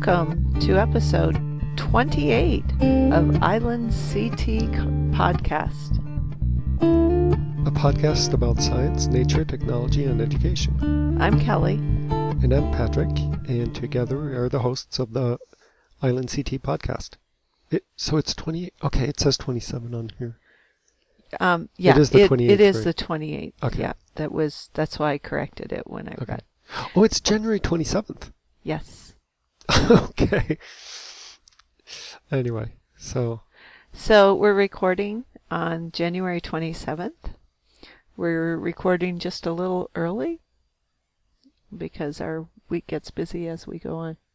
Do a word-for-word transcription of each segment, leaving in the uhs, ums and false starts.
Welcome to episode twenty-eight of Island C T Podcast. A podcast about science, nature, technology, and education. I'm Kelly. And I'm Patrick, and together we are the hosts of the Island C T Podcast. It, so it's twenty, okay, it says twenty-seven on here. Um, yeah, it is the it, twenty-eighth. It is right? the twenty-eighth. Okay. Yeah, that was, that's why I corrected it when I Okay. read. Oh, it's January twenty-seventh. Yes. Okay. Anyway, so. So we're recording on January twenty-seventh. We're recording just a little early because our week gets busy as we go on.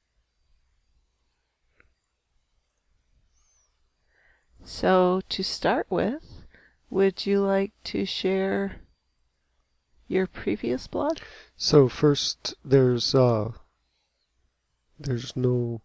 So to start with, would you like to share your previous blog? So first, there's, uh, there's no,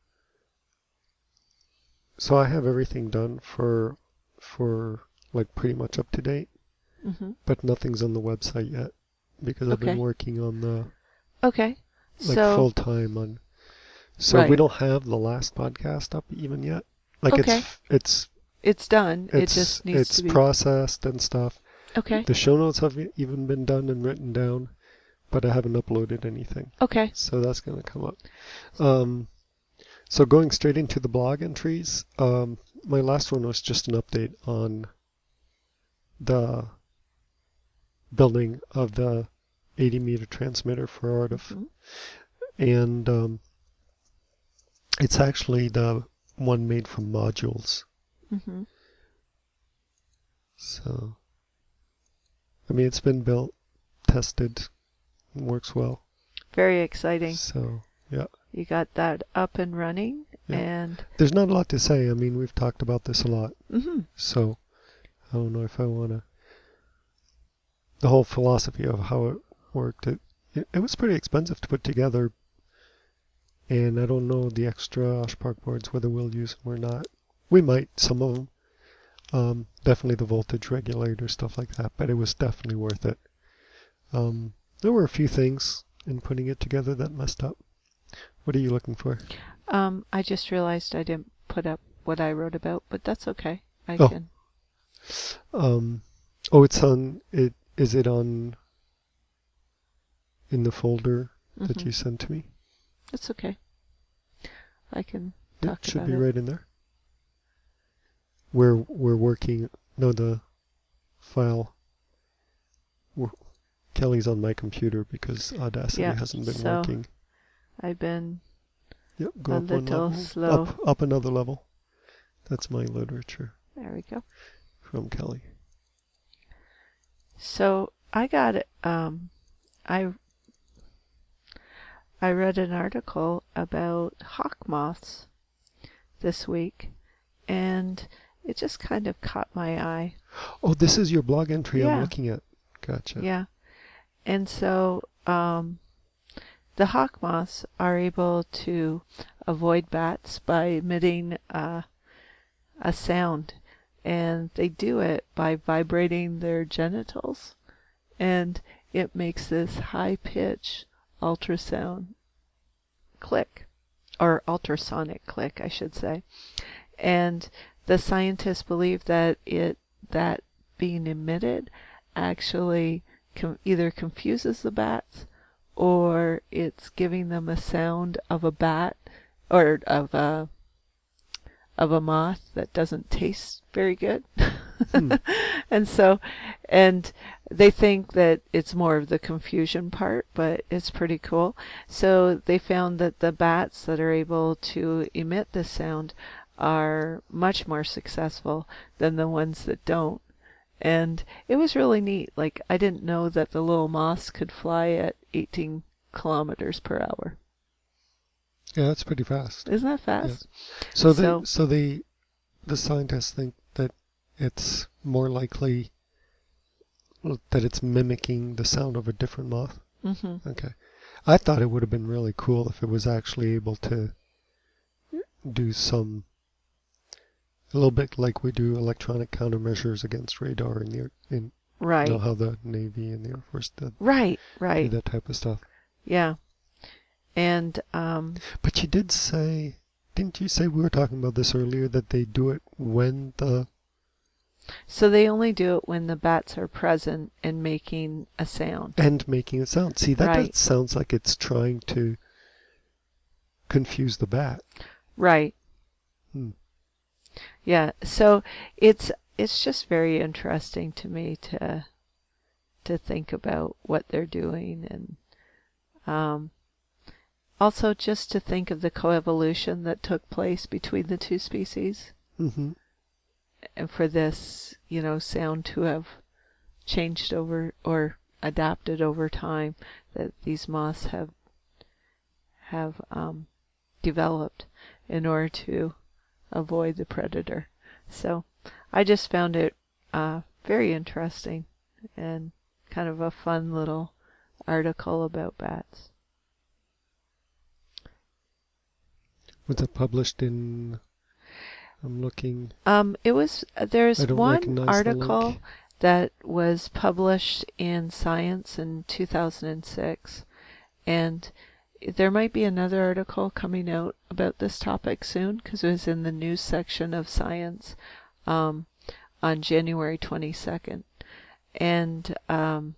so I have everything done for, for like pretty much up to date, Mm-hmm. but nothing's on the website yet because I've been Okay. working on the, Okay. like so full time on, so Right. we don't have the last podcast up even yet. Like Okay. it's, it's, it's done. it's, it just needs it's to be processed and stuff. Okay. The show notes have e- even been done and written down, but I haven't uploaded anything. Okay. So that's going to come up. Um, so going straight into the blog entries, um, my last one was just an update on the building of the eighty meter transmitter for R T F. Mhm. And um, it's actually the one made from modules. Mm-hmm. So, I mean, it's been built, tested, works well. Very exciting. So, yeah. You got that up and running, Yeah. and There's not a lot to say. I mean, we've talked about this a lot. mm-hmm. So, I don't know if I want to. The whole philosophy of how it worked, it, it, it was pretty expensive to put together. And I don't know the extra Oshpark boards, whether we'll use them or not. We might, some of them. Um, definitely the voltage regulator, stuff like that. But it was definitely worth it. Um, there were a few things in putting it together that messed up. What are you looking for? um, I just realized I didn't put up what I wrote about, but that's okay. I Oh. can. Um, oh, it's on, it, is it on, in the folder that Mhm. you sent to me? It's okay. I can It talk should about be it. right in there. We're, we're working, no, the file, we're, Kelly's on my computer because Audacity Yeah, hasn't been so working. I've been Yep, go a up one little level. slow. Up, up another level. That's my literature There we go. from Kelly. So I got um, I I read an article about hawk moths this week, and it just kind of caught my eye. Oh, this is your blog entry Yeah. I'm looking at. Gotcha. Yeah. And so um, the hawk moths are able to avoid bats by emitting uh, a sound. And they do it by vibrating their genitals. And it makes this high pitch ultrasound click. Or ultrasonic click, I should say. And the scientists believe that it that being emitted actually com- either confuses the bats or it's giving them a sound of a bat or of a of a moth that doesn't taste very good. Hmm. And so and they think that it's more of the confusion part, but it's pretty cool. So they found that the bats that are able to emit this sound are much more successful than the ones that don't. And it was really neat. Like, I didn't know that the little moths could fly at eighteen kilometers per hour. Yeah, that's pretty fast. Isn't that fast? So, So- the, so the, the scientists think that it's more likely that it's mimicking the sound of a different moth. Mm-hmm. Okay. I thought it would have been really cool if it was actually able to do some, a little bit like we do electronic countermeasures against radar in the, in, Right. you know, how the Navy and the Air Force did, Right, do right. that type of stuff. Yeah. And um, But you did say, didn't you say, we were talking about this earlier, that they do it when the... so they only do it when the bats are present and making a sound. And making a sound. See, that Right. does, sounds like it's trying to confuse the bat. Right. Hmm. Yeah. So it's it's just very interesting to me to to think about what they're doing, and um, also just to think of the coevolution that took place between the two species, Mm-hmm. and for this, you know, sound to have changed over or adapted over time, that these moths have have um, developed in order to avoid the predator. So I just found it uh, very interesting and kind of a fun little article about bats. Was it published in... I'm looking... Um, it was there's I don't one recognize the article link. that was published in Science in two thousand six, and there might be another article coming out about this topic soon, because it was in the news section of Science um, on January twenty-second. And um,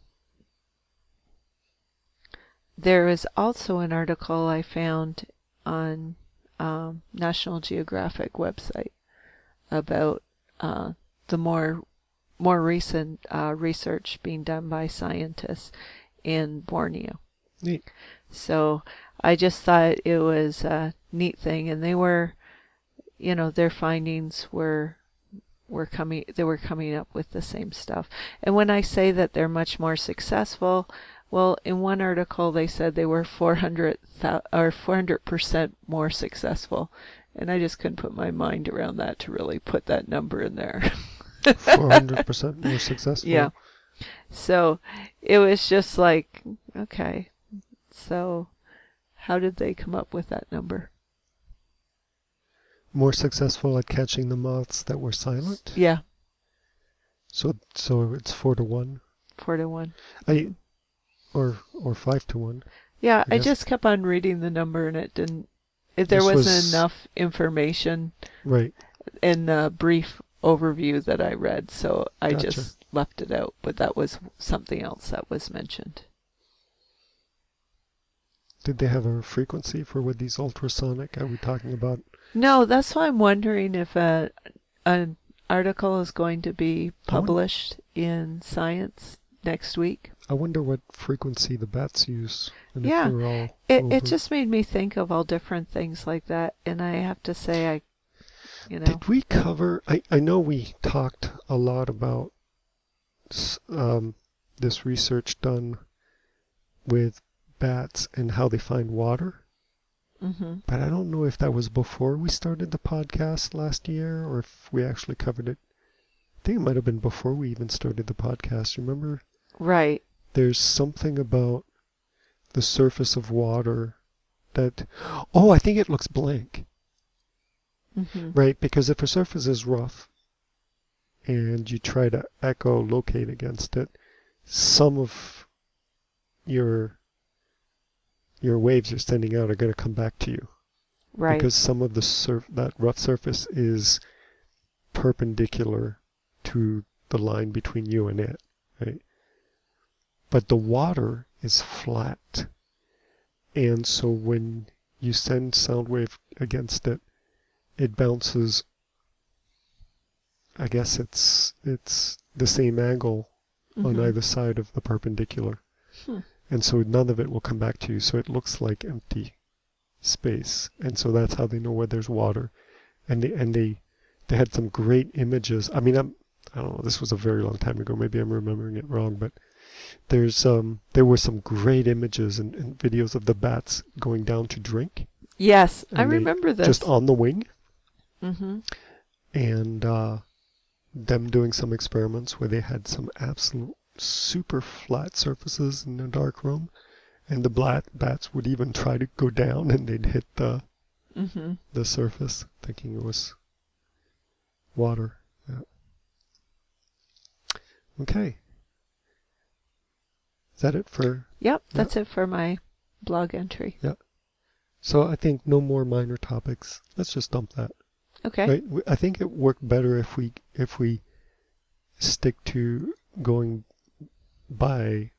there is also an article I found on um, National Geographic website about uh, the more more recent uh, research being done by scientists in Borneo. Neat. So I just thought it was a neat thing, and they were, you know, their findings were were coming they were coming up with the same stuff. And when I say that they're much more successful, well, in one article they said they were four hundred or four hundred percent more successful, and I just couldn't put my mind around that to really put that number in there. four hundred percent more successful. Yeah. So it was just like, okay, so how did they come up with that number? More successful at catching the moths that were silent. Yeah, So so it's four to one. four to one. I or or five to one. Yeah, I I guess. just kept on reading the number, and it didn't. It, there This wasn't was- enough information Right. in the brief overview that I read, so I Gotcha. just left it out. But that was something else that was mentioned. Did they have a frequency for with these ultrasonic? Are we talking about? No, that's why I'm wondering if a an article is going to be published in Science next week. I wonder what frequency the bats use. And Yeah. if they're all It over. it just made me think of all different things like that, and I have to say, I, you know, Did we cover? I I know we talked a lot about s- um, this research done with bats and how they find water. hmm But I don't know if that was before we started the podcast last year or if we actually covered it. I think it might have been before we even started the podcast. Remember, right. there's something about the surface of water that, oh, I think it looks blank, hmm right? Because if a surface is rough and you try to echolocate against it, some of your your waves you're sending out are going to come back to you. Right. Because some of the surf that rough surface is perpendicular to the line between you and it, right? But the water is flat, and so when you send sound wave against it, it bounces. I guess it's it's the same angle on Mhm. either side of the perpendicular, Hmm. and so none of it will come back to you. So it looks like empty space, and so that's how they know where there's water. And they and they they had some great images. I mean, I'm I don't know. This was a very long time ago. Maybe I'm remembering it wrong, but there's um there were some great images and, and videos of the bats going down to drink Yes, I and they remember this. just on the wing, hmm and uh, them doing some experiments where they had some absolute super flat surfaces in a dark room, and the black bats would even try to go down and they'd hit the hmm the surface, thinking it was water. Yeah. Okay. Is that it for? Yep, that's it for my blog entry. So I think no more minor topics. Let's just dump that. Okay. Right? W- I think it worked better if we if we stick to going by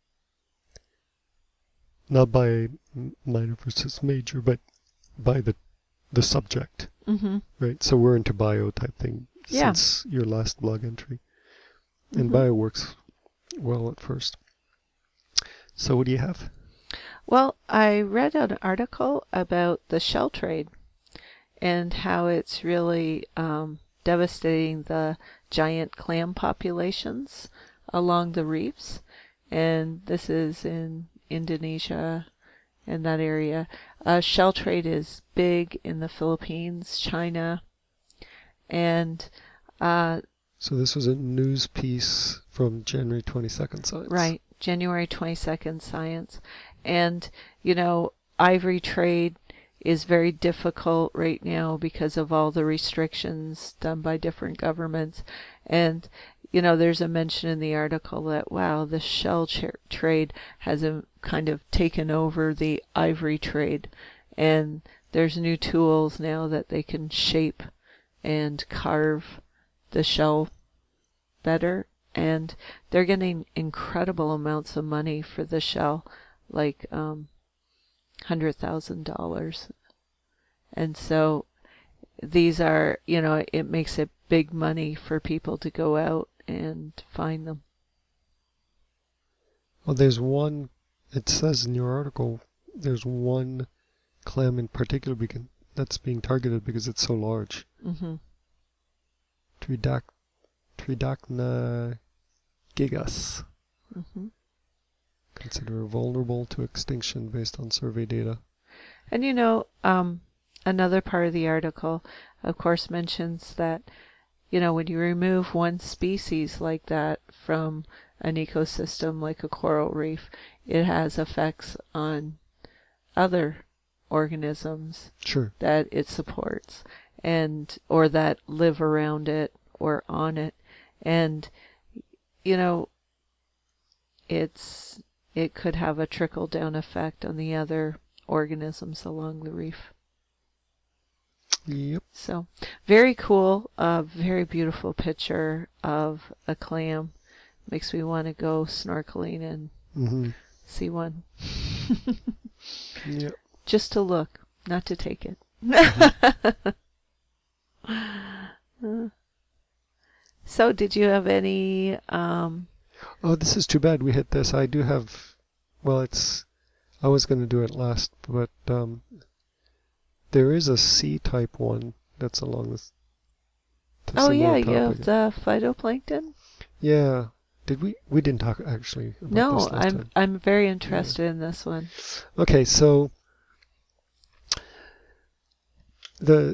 not by m- minor versus major, but by the the subject. Mm-hmm. Right? So we're into bio type thing Yeah. since your last blog entry. And Mhm. bio works well at first. So what do you have? Well, I read an article about the shell trade and how it's really um, devastating the giant clam populations along the reefs. And this is in Indonesia and that area. Uh, shell trade is big in the Philippines, China, and uh, So this was a news piece from January twenty-second Science. right, January twenty-second Science. And, you know, ivory trade is very difficult right now because of all the restrictions done by different governments. And, you know, there's a mention in the article that, wow, the shell tra- trade has a, kind of taken over the ivory trade. And there's new tools now that they can shape and carve the shell better. And they're getting incredible amounts of money for the shell, like um, one hundred thousand dollars. And so these are, you know, it makes it big money for people to go out and find them. Well, there's one, it says in your article, there's one clam in particular beacon that's being targeted because it's so large. Mm-hmm. Tridac, Tridacna gigas. Mm-hmm. Considered vulnerable to extinction based on survey data. And, you know, um, another part of the article, of course, mentions that, you know, when you remove one species like that from an ecosystem like a coral reef, it has effects on other organisms Sure. that it supports and or that live around it or on it. And, you know, it's it could have a trickle down effect on the other organisms along the reef. Yep. So very cool, uh, very beautiful picture of a clam. Makes me want to go snorkeling and Mm-hmm. see one. Yep. Just to look, not to take it. So did you have any um Oh, this is too bad we hit this. I do have, well, it's, I was going to do it last, but um, there is a C-type one that's along this. oh yeah, you have the phytoplankton? Yeah. Did we? We didn't talk actually about No, this last I'm time. I'm very interested in this one. Okay, so the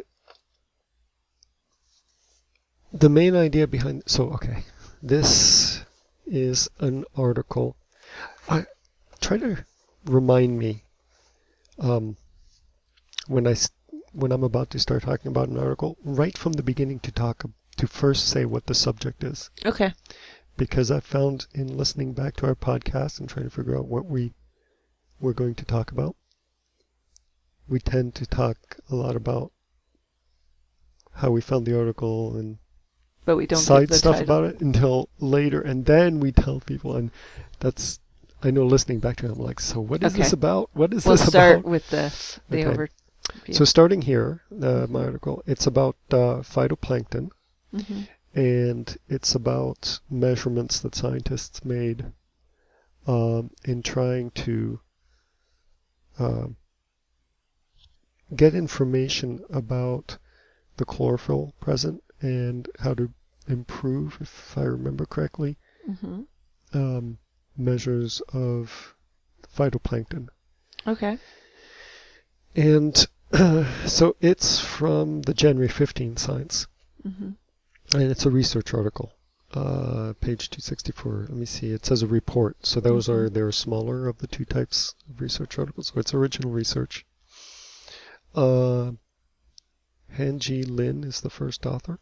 the main idea behind so okay, this is an article. I try to remind me um, when I s- when I'm about to start talking about an article, right from the beginning to talk to first say what the subject is. Okay. Because I found in listening back to our podcast and trying to figure out what we were going to talk about, we tend to talk a lot about how we found the article and But we don't side give the stuff title. about it until later, and then we tell people, and that's, I know listening back to it, I'm like, so what is Okay. this about? What is We'll this start about? with the the Okay. overview. So starting here, uh, my article, it's about uh, phytoplankton, Mm-hmm. and it's about measurements that scientists made um, in trying to um, get information about the chlorophyll present and how to improve, if I remember correctly, Mm-hmm. um, measures of phytoplankton. Okay. And uh, so it's from the January fifteenth Science, Mm-hmm. and it's a research article. Uh, page two sixty-four. Let me see. It says a report. So those Mhm. are, they're smaller of the two types of research articles. So it's original research. Uh, Han-Ji Lin is the first author.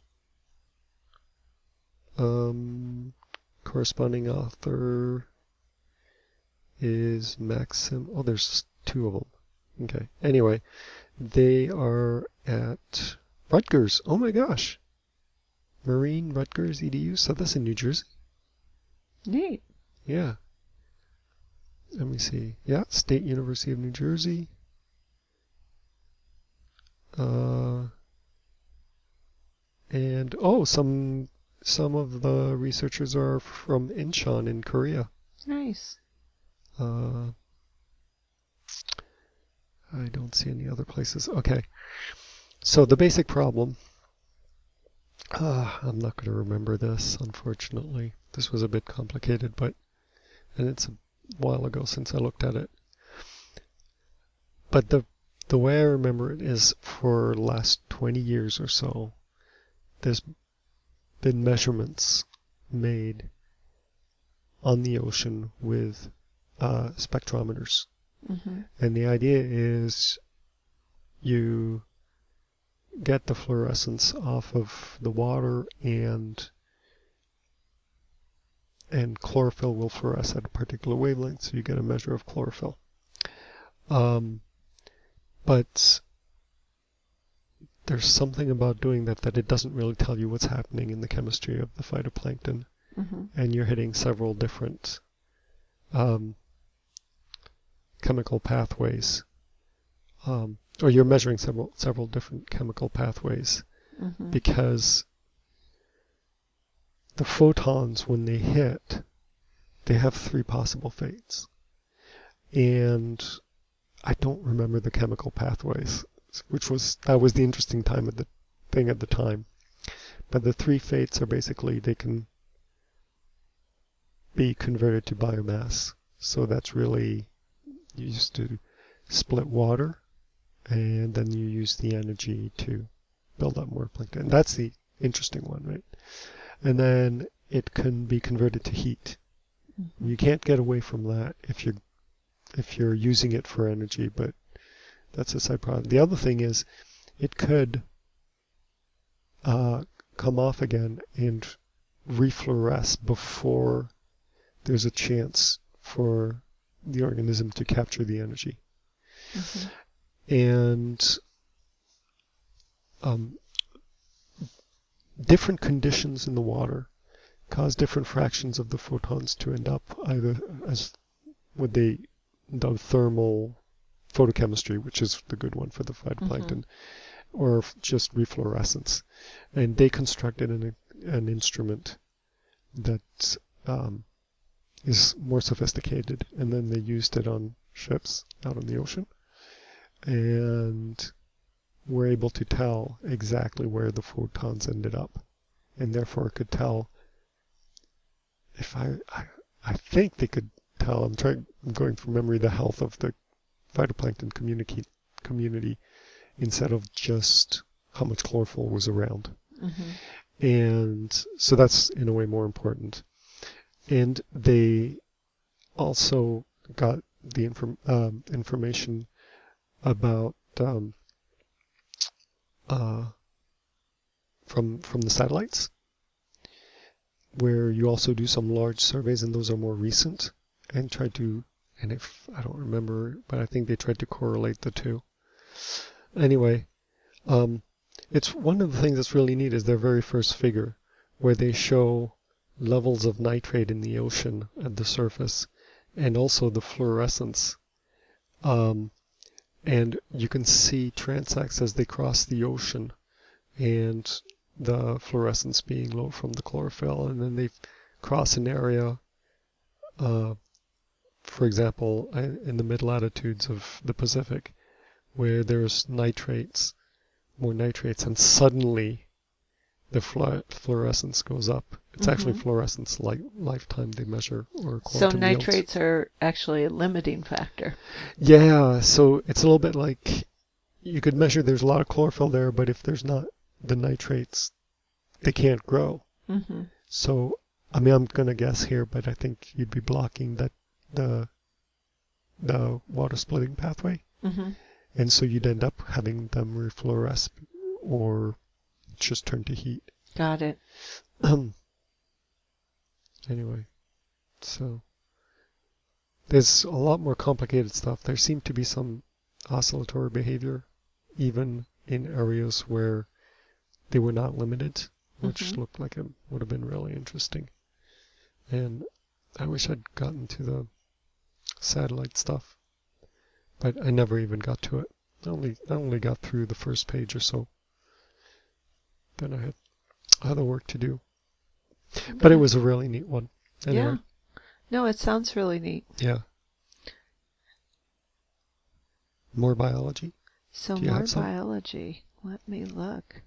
Um, corresponding author is Maxim. Oh, there's two of them. Okay. Anyway, they are at Rutgers. Oh my gosh. Marine Rutgers E D U. So that's in New Jersey. Neat. Yeah. Let me see. Yeah, State University of New Jersey. Uh, and oh, some some of the researchers are from Incheon in Korea. Nice. Uh, I don't see any other places. Okay. So the basic problem. Uh, I'm not going to remember this, unfortunately. This was a bit complicated, but and it's a while ago since I looked at it. But the the way I remember it is for the last twenty years or so, there's been measurements made on the ocean with uh, spectrometers. Mm-hmm. And the idea is you get the fluorescence off of the water, and and chlorophyll will fluoresce at a particular wavelength, so you get a measure of chlorophyll. Um, but there's something about doing that that it doesn't really tell you what's happening in the chemistry of the phytoplankton, Mm-hmm. and you're hitting several different um, chemical pathways, um, or you're measuring several several different chemical pathways, Mm-hmm. because the photons, when they hit, they have three possible fates, and I don't remember the chemical pathways, which was that was the interesting time of the thing at the time. But the three fates are basically they can be converted to biomass. So that's really used to split water, and then you use the energy to build up more plankton. That's the interesting one, right? And then it can be converted to heat. Mm-hmm. You can't get away from that if you're if you're using it for energy, but that's a side product. The other thing is it could uh, come off again and refluoresce before there's a chance for the organism to capture the energy. Mm-hmm. And um, different conditions in the water cause different fractions of the photons to end up either as what they the thermal photochemistry, which is the good one for the phytoplankton, mm-hmm. or f- just refluorescence. And they constructed an, an instrument that um, is more sophisticated, and then they used it on ships out in the ocean, and were able to tell exactly where the photons ended up, and therefore could tell if I, I, I think they could tell, I'm trying, I'm going from memory, the health of the phytoplankton community, community instead of just how much chlorophyll was around. Mm-hmm. And so that's in a way more important. And they also got the inform, um, information about um, uh, from from the satellites, where you also do some large surveys, and those are more recent, and try to, and if I don't remember, but I think they tried to correlate the two. Anyway, um, it's one of the things that's really neat is their very first figure, where they show levels of nitrate in the ocean at the surface, and also the fluorescence. Um, and you can see transects as they cross the ocean, and the fluorescence being low from the chlorophyll, and then they cross an area, uh, for example, in the mid-latitudes of the Pacific, where there's nitrates, more nitrates, and suddenly the flu- fluorescence goes up. It's mm-hmm. actually fluorescence li- lifetime they measure, or so quantum nitrates yields. Are actually a limiting factor. Yeah, so it's a little bit like you could measure there's a lot of chlorophyll there, but if there's not the nitrates, they can't grow. Mm-hmm. So, I mean, I'm going to guess here, but I think you'd be blocking that the the water splitting pathway. Mm-hmm. And so you'd end up having them refluoresce or just turn to heat. Got it. Um, anyway, so there's a lot more complicated stuff. There seem to be some oscillatory behavior, even in areas where they were not limited, which Mhm. looked like it would have been really interesting. And I wish I'd gotten to the satellite stuff, but I never even got to it. I only I only got through the first page or so. Then I had other work to do. But it was a really neat one. Anyway, Yeah. No, it sounds really neat. yeah. More biology? So Do you more have some? biology. Let me look.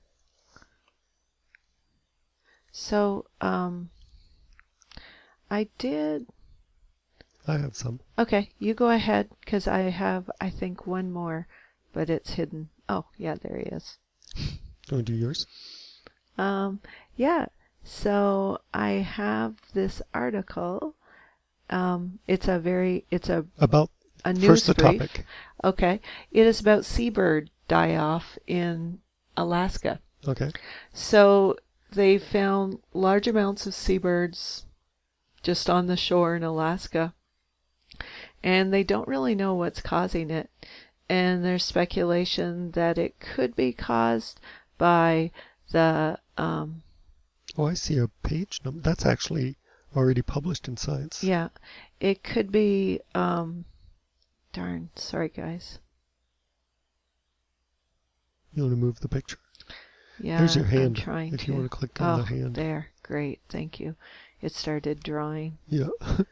So, um, I did. I have some. Okay, you go ahead because I have, I think, one more, but it's hidden. Oh, yeah, there he is. Oh, do yours? Um, yeah. So I have this article. Um, it's a very, it's a About a news first the brief. topic. Okay, it is about seabird die-off in Alaska. Okay. So they found large amounts of seabirds just on the shore in Alaska, and they don't really know what's causing it. And there's speculation that it could be caused by the um, Oh, I see a page number. That's actually already published in Science. yeah, it could be um, darn, sorry guys. You want to move the picture? Yeah, There's your I'm hand. trying If to. you want to click on Oh, the hand. there, great, thank you. It started drawing. Yeah.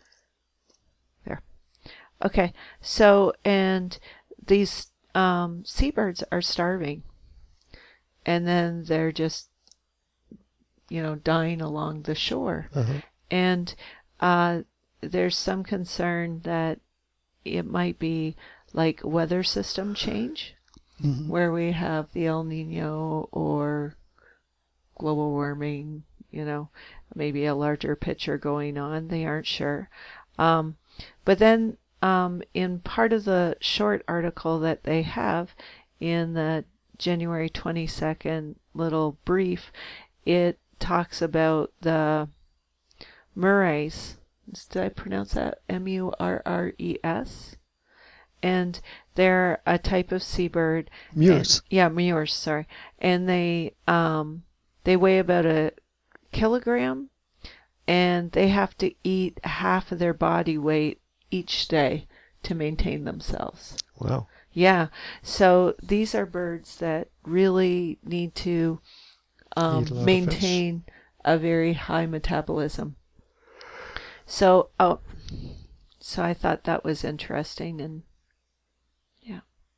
Okay, so and these um, seabirds are starving, and then they're just, you know, dying along the shore. Uh-huh. And uh, there's some concern that it might be like weather system change, Mm-hmm. where we have the El Nino or global warming, you know, maybe a larger picture going on. They aren't sure. Um, but then um, in part of the short article that they have in the January twenty-second little brief, it talks about the Murray's. Did I pronounce that? M U R R E S? And they're a type of seabird. Mures. And, yeah, Mures, sorry. And they um, they weigh about a kilogram, and they have to eat half of their body weight each day to maintain themselves. Wow. Yeah, so these are birds that really need to um, Eat a lot of maintain a very high metabolism. So, oh, so I thought that was interesting, and yeah.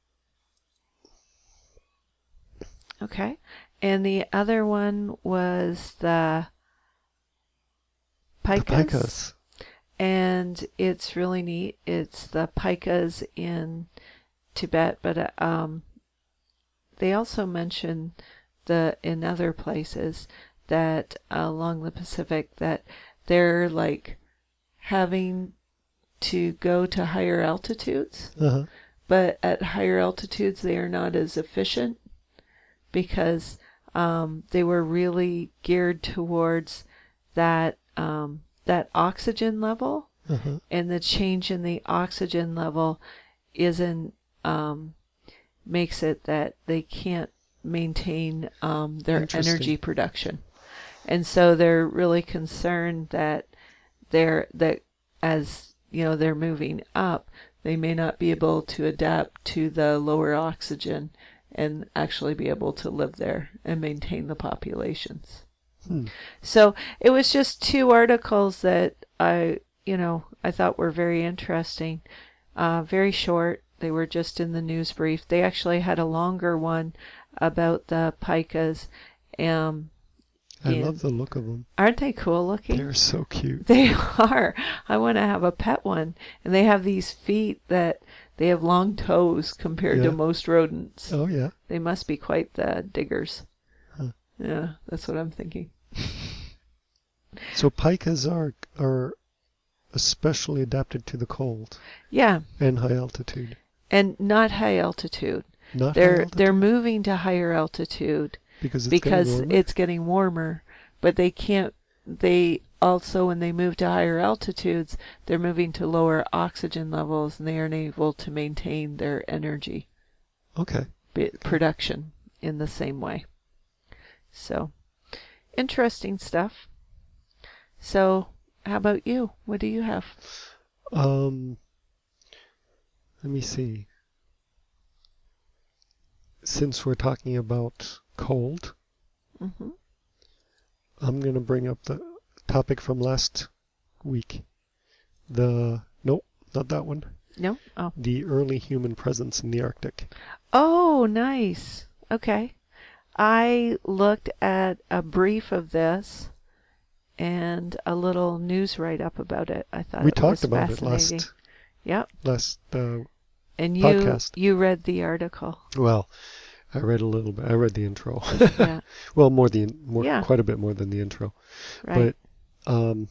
Okay, and the other one was the pikas. The pikas. And it's really neat. It's the pikas in Tibet, but uh, um, they also mention the in other places that uh, along the Pacific that they're like having to go to higher altitudes, Uh-huh. but at higher altitudes they are not as efficient because um, they were really geared towards that um, that oxygen level, Uh-huh. and the change in the oxygen level isn't um, makes it that they can't maintain um, their Interesting. energy production, and so they're really concerned that they're that as you know they're moving up, they may not be able to adapt to the lower oxygen and actually be able to live there and maintain the populations. Hmm. So it was just two articles that I, you know, I thought were very interesting. Uh, very short. They were just in the news brief. They actually had a longer one about the pikas. Um, I in- love the look of them. aren't they cool looking? They're so cute. They are. I want to have a pet one. And they have these feet that they have long toes compared Yeah. to most rodents. Oh, yeah. They must be quite the diggers. Huh. Yeah, that's what I'm thinking. So pikas are are especially adapted to the cold Yeah, and high altitude. and not high altitude. Not high They're altitude they're moving to higher altitude because it's because getting warmer? it's getting warmer, but they can't. They also, when they move to higher altitudes, they're moving to lower oxygen levels, and they aren't able to maintain their energy. Okay. b- production in the same way. So, interesting stuff. So, how about you? What do you have? Um, let me see. Since we're talking about cold, Mm-hmm. I'm going to bring up the topic from last week. The, nope, not that one. No? Oh. The early human presence in the Arctic. Oh, nice. Okay. I looked at a brief of this and a little news write-up about it. I thought We it talked was about it fascinating. last Yep. last uh, And you podcast. you read the article. Well, I read a little bit. I read the intro. Yeah. Well, more the more Yeah. quite a bit more than the intro. Right. But um,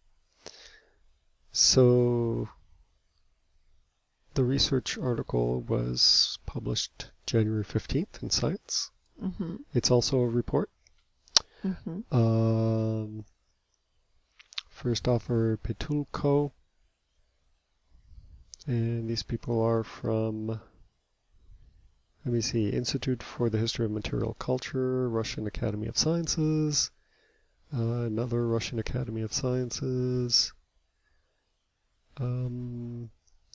so the research article was published January fifteenth in Science. Mm-hmm. It's also a report. Mm-hmm. Um, first author Petulko, and these people are from, let me see, Institute for the History of Material Culture, Russian Academy of Sciences, uh, another Russian Academy of Sciences, um,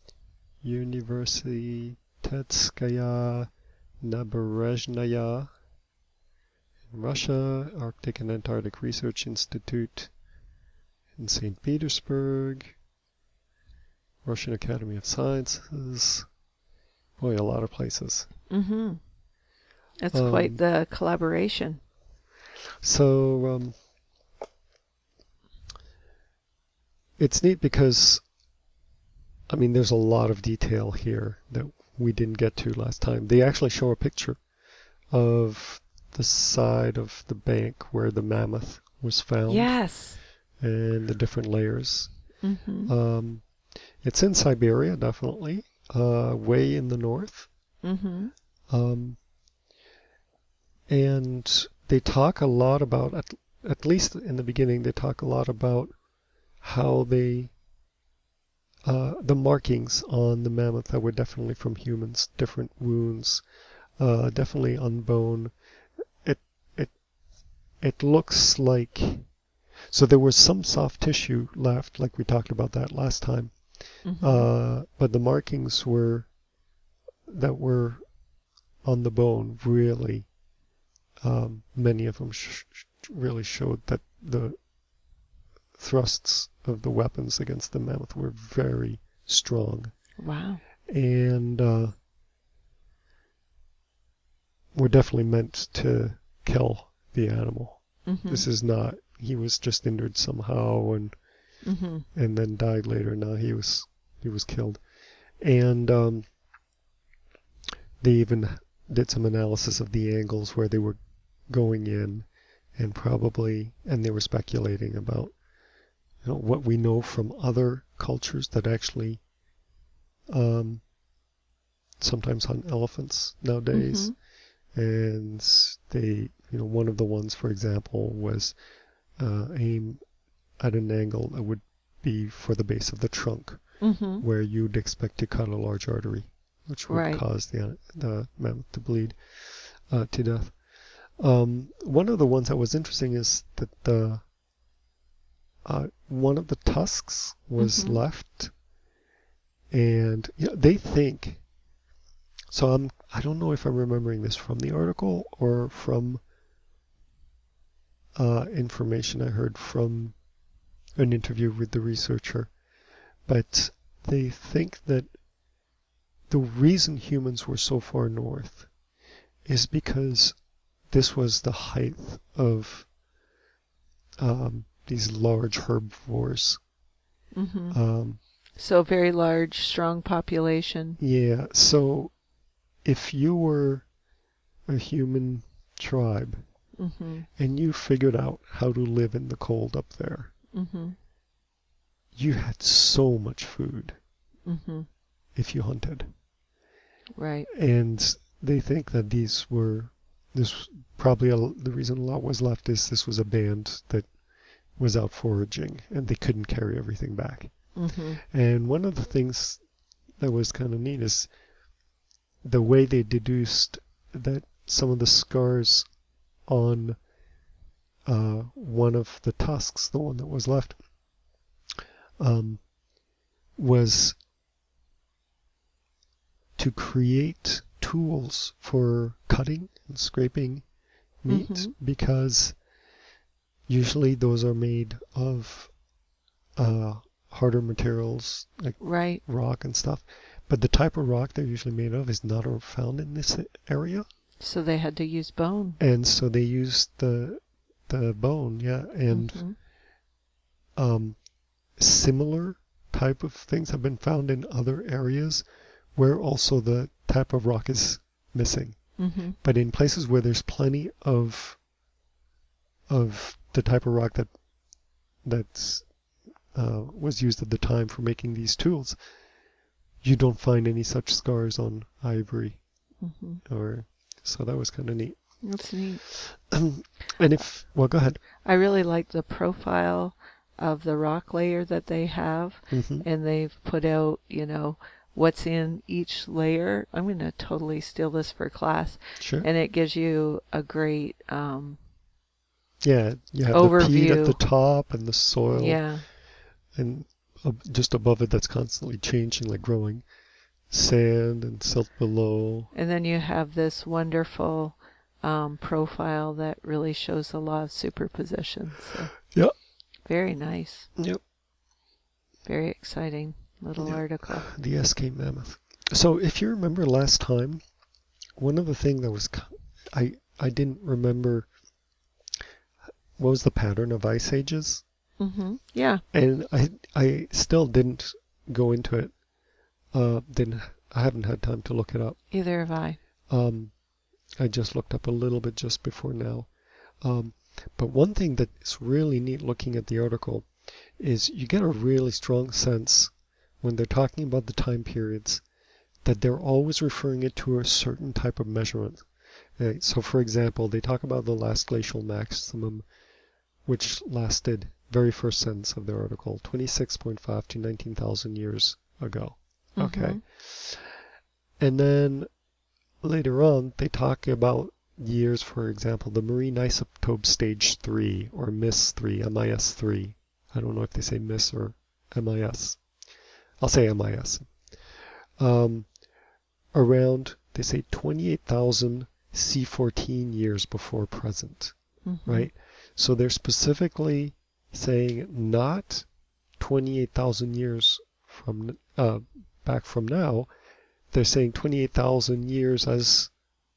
Universitetskaya Naberezhnaya in Russia, Arctic and Antarctic Research Institute in Saint Petersburg, Russian Academy of Sciences. Boy, a lot of places. Mm-hmm. It's Um, quite the collaboration. So um, it's neat because, I mean, there's a lot of detail here that we didn't get to last time. They actually show a picture of the side of the bank where the mammoth was found. Yes. And the different layers. Mm-hmm. Um, it's in Siberia, definitely, uh, way in the north. Mm-hmm. Um, and they talk a lot about, at, at least in the beginning, they talk a lot about how they, uh, the markings on the mammoth that were definitely from humans, different wounds, uh, definitely on bone. It, it, it looks like, so there was some soft tissue left, like we talked about that last time. Mm-hmm. Uh, but the markings were, that were on the bone, really, um, many of them sh- sh- really showed that the thrusts of the weapons against the mammoth were very strong. Wow. And uh, were definitely meant to kill the animal. Mm-hmm. This is not, he was just injured somehow and Mm-hmm. and then died later. No, he was he was killed. And um, they even did some analysis of the angles where they were going in, and probably, and they were speculating about, you know, what we know from other cultures that actually um, sometimes hunt elephants nowadays. Mm-hmm. And they, you know, one of the ones, for example, was uh, aim at an angle that would be for the base of the trunk, Mm-hmm. where you'd expect to cut a large artery, which would Right. cause the the mammoth to bleed uh, to death. Um, one of the ones that was interesting is that the uh, one of the tusks was Mhm. left, and you know, they think. So I'm I don't know if I'm remembering this from the article or from uh, information I heard from an interview with the researcher, but they think that the reason humans were so far north is because this was the height of um, these large herbivores. Mhm. Um, So very large, strong population. yeah, so if you were a human tribe Mhm. and you figured out how to live in the cold up there, Mhm. you had so much food Mhm. if you hunted. Right. And they think that these were, this probably a, the reason a lot was left is this was a band that was out foraging and they couldn't carry everything back. Mhm. And one of the things that was kind of neat is the way they deduced that some of the scars on uh, one of the tusks, the one that was left, um, was to create tools for cutting and scraping meat, Mhm. because usually those are made of uh, harder materials like Right. rock and stuff. But the type of rock they're usually made of is not found in this area. So they had to use bone. And so they used the the bone, yeah, and Mhm. um, similar type of things have been found in other areas where also the type of rock is missing. Mhm. But in places where there's plenty of of the type of rock that that's uh, was used at the time for making these tools, you don't find any such scars on ivory. Mhm. Or so that was kind of neat. That's neat. And if well, go ahead. I really like the profile of the rock layer that they have, hmm and they've put out, you know, what's in each layer. I'm going to totally steal this for class, Sure. and it gives you a great um, Yeah, you have the peat at the overview. top and the soil, Yeah. and ab- just above it that's constantly changing, like growing sand and silt below. And then you have this wonderful um, profile that really shows a lot of superposition. So Yep. very nice. Yep. Very exciting little Yep. article. The Escape Mammoth. So if you remember last time, one of the things that was c- I I didn't remember what was the pattern of ice ages, Mm-hmm. Yeah. and I I still didn't go into it. Uh, didn't I haven't had time to look it up. Either have I. Um, I just looked up a little bit just before now. Um, but one thing that is really neat looking at the article is you get a really strong sense when they're talking about the time periods that they're always referring it to a certain type of measurement. Uh, so, for example, they talk about the last glacial maximum, which lasted, very first sentence of their article, twenty-six point five to nineteen thousand years ago. Okay. Mhm. And then later on, they talk about years, for example, the marine isotope stage three, or M I S three, M I S three. I don't know if they say M I S or M I S. I'll say M I S. Um, around, they say twenty-eight thousand C fourteen years before present, Mhm. right? So they're specifically saying not twenty-eight thousand years from uh, back from now. They're saying twenty-eight thousand years as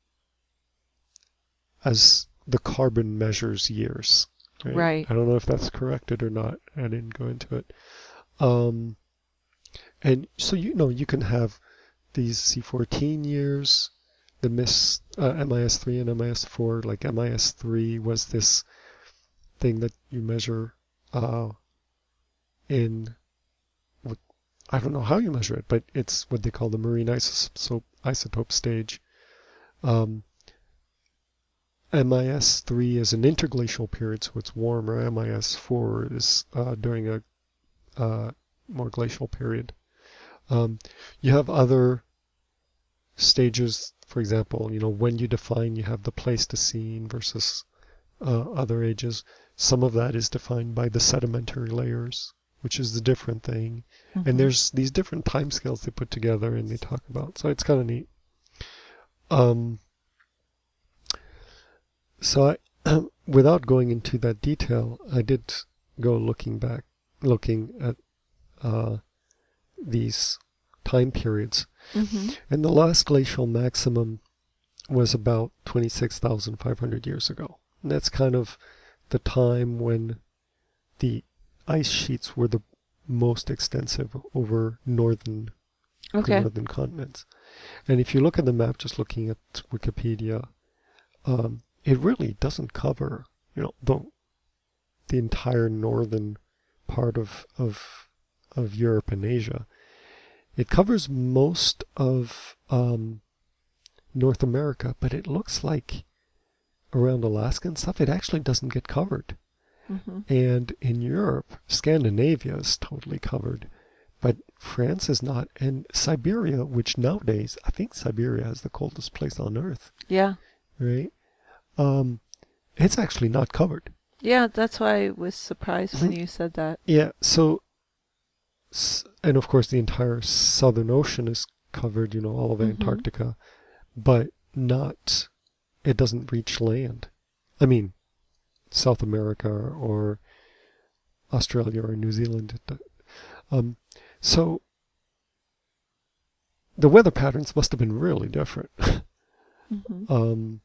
as the carbon measures years. Right? Right. I don't know if that's corrected or not. I didn't go into it. Um, and so you know you can have these C fourteen years, the M I S, uh, M I S three and M I S four. Like M I S three was this thing that you measure uh, in what I don't know how you measure it, but it's what they call the marine isotope isotope stage. Um, M I S three is an interglacial period, so it's warmer. M I S four is uh, during a uh, more glacial period. Um, you have other stages, for example, you know, when you define, you have the Pleistocene versus uh, other ages. Some of that is defined by the sedimentary layers, which is the different thing. Mhm. And there's these different timescales they put together and they talk about. So it's kind of neat. Um, so I, without going into that detail, I did go looking back, looking at uh, these time periods. Mhm. And the last glacial maximum was about twenty-six thousand five hundred years ago. And that's kind of the time when the ice sheets were the most extensive over northern the Okay. northern continents. And if you look at the map, just looking at Wikipedia, um, it really doesn't cover, you know, the the entire northern part of of of Europe and Asia. It covers most of um, North America, but it looks like around Alaska and stuff, it actually doesn't get covered. Mhm. And in Europe, Scandinavia is totally covered, but France is not. And Siberia, which nowadays, I think Siberia is the coldest place on Earth, Yeah. right? Um, it's actually not covered. Yeah, that's why I was surprised when you said that. Yeah, so, s- and of course the entire Southern Ocean is covered, you know, all of Mhm. Antarctica, but not, it doesn't reach land. I mean, South America or Australia or New Zealand. It, do- um, so the weather patterns must have been really different. Hmm. um,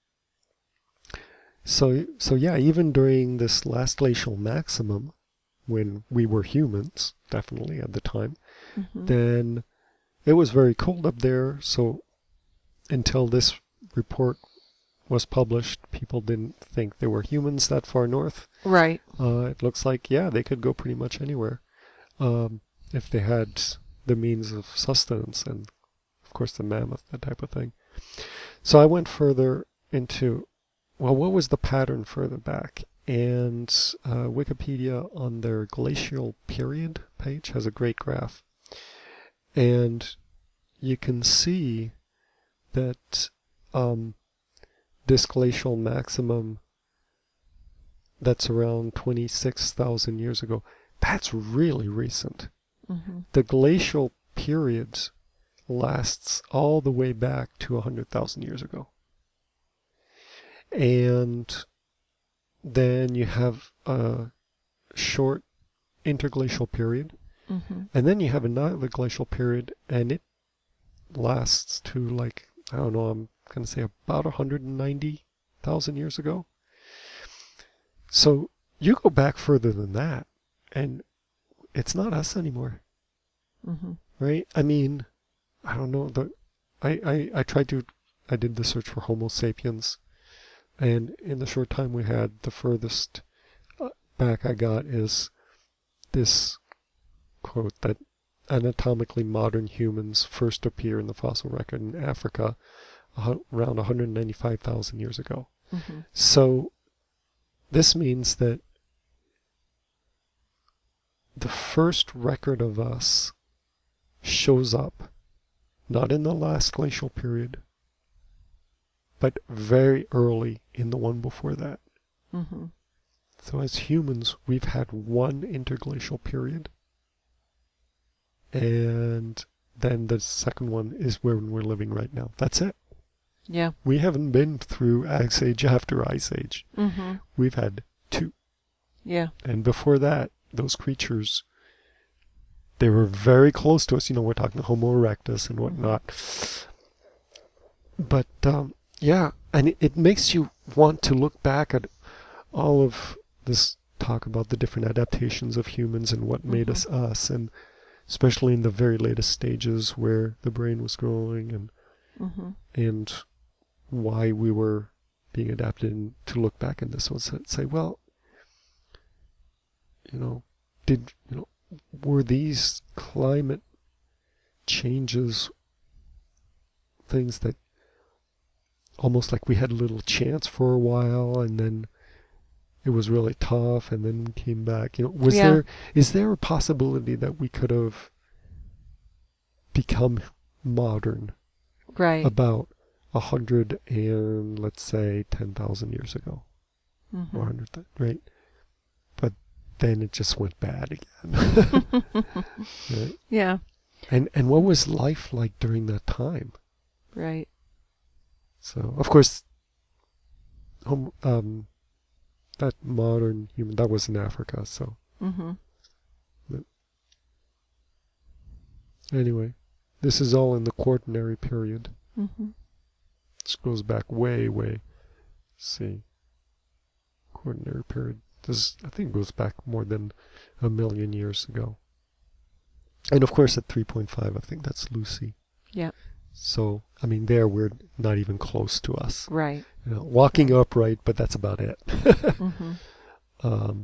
so, so yeah, even during this last glacial maximum, when we were humans, definitely at the time, Hmm. then it was very cold up there. So until this report was published, people didn't think there were humans that far north. Right. Uh, it looks like, yeah, they could go pretty much anywhere um, if they had the means of sustenance and, of course, the mammoth, that type of thing. So I went further into, well, what was the pattern further back? And uh, Wikipedia on their glacial period page has a great graph. And you can see that um, this glacial maximum that's around twenty-six thousand years ago, that's really recent. Hmm. The glacial period lasts all the way back to one hundred thousand years ago. And then you have a short interglacial period, Hmm. and then you have another glacial period, and it lasts to like, I don't know, I'm going to say about one hundred ninety thousand years ago. So you go back further than that, and it's not us anymore, Hmm. right? I mean, I don't know. The, I, I, I tried to, I did the search for Homo sapiens, and in the short time we had, the furthest uh, back I got is this quote that anatomically modern humans first appear in the fossil record in Africa uh, around one hundred ninety-five thousand years ago. Hmm. So this means that the first record of us shows up not in the last glacial period, but very early in the one before that. Hmm. So as humans, we've had one interglacial period, and then the second one is where we're living right now. That's it. Yeah. We haven't been through Ice Age after Ice Age. Hmm. We've had two. Yeah. And before that, those creatures, they were very close to us. You know, we're talking Homo erectus and whatnot. But, um, yeah, and it, it makes you want to look back at all of this talk about the different adaptations of humans and what made Mhm. us us, and especially in the very latest stages where the brain was growing and Hmm. and why we were being adapted, and to look back at this one and say, well, you know, did you know were these climate changes things that almost like we had a little chance for a while, and then it was really tough, and then came back. You know, was Yeah. there is there a possibility that we could have become modern Right. about a hundred and let's say ten thousand years ago, Hmm. or hundred, right? But then it just went bad again. Right? Yeah. And and what was life like during that time? Right. So of course, hom- um, that modern human that was in Africa. So Hmm. anyway, this is all in the Quaternary period. Hmm. This goes back way, way. Let's see, Quaternary period. This I think goes back more than a million years ago. And of course, at three point five, I think that's Lucy. Yeah. So I mean, there we're not even close to us. Right. You know, walking upright, but that's about it. Hmm. um.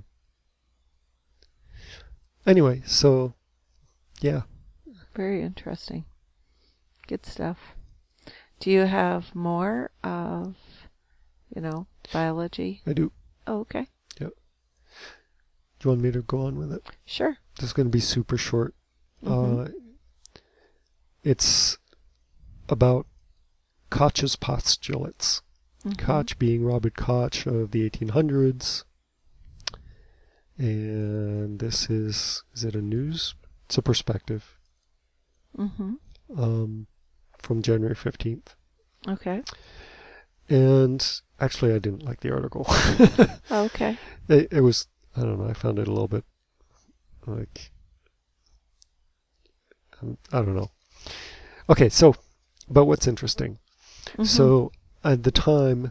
Anyway, so yeah, Very interesting. Good stuff. Do you have more of, you know, biology? I do. Oh, okay. Do you want me to go on with it? Sure. This is going to be super short. Mm-hmm. Uh, it's about Koch's postulates. Mm-hmm. Koch being Robert Koch of the eighteen hundreds. And this is, is it a news? It's a perspective. Mm-hmm. Um, from January fifteenth. Okay. And actually, I didn't like the article. Okay. it, it was, I don't know, I found it a little bit like, um, I don't know. Okay, so, but what's interesting? Mm-hmm. So, at the time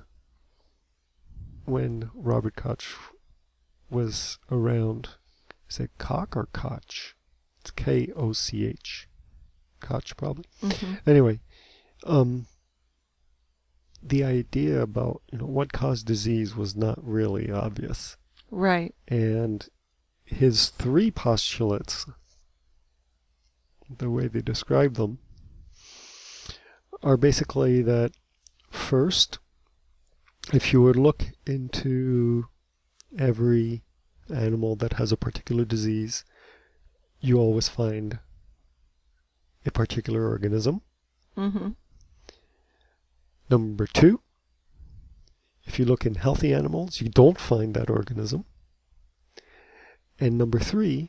when Robert Koch was around, is it Koch or Koch? It's K O C H. Koch, probably. Mm-hmm. Anyway, um, the idea about, you know, what caused disease was not really obvious. Right. And his three postulates, the way they describe them, are basically that first, if you were to look into every animal that has a particular disease, you always find a particular organism. Mm-hmm. Number two, if you look in healthy animals, you don't find that organism. And number three,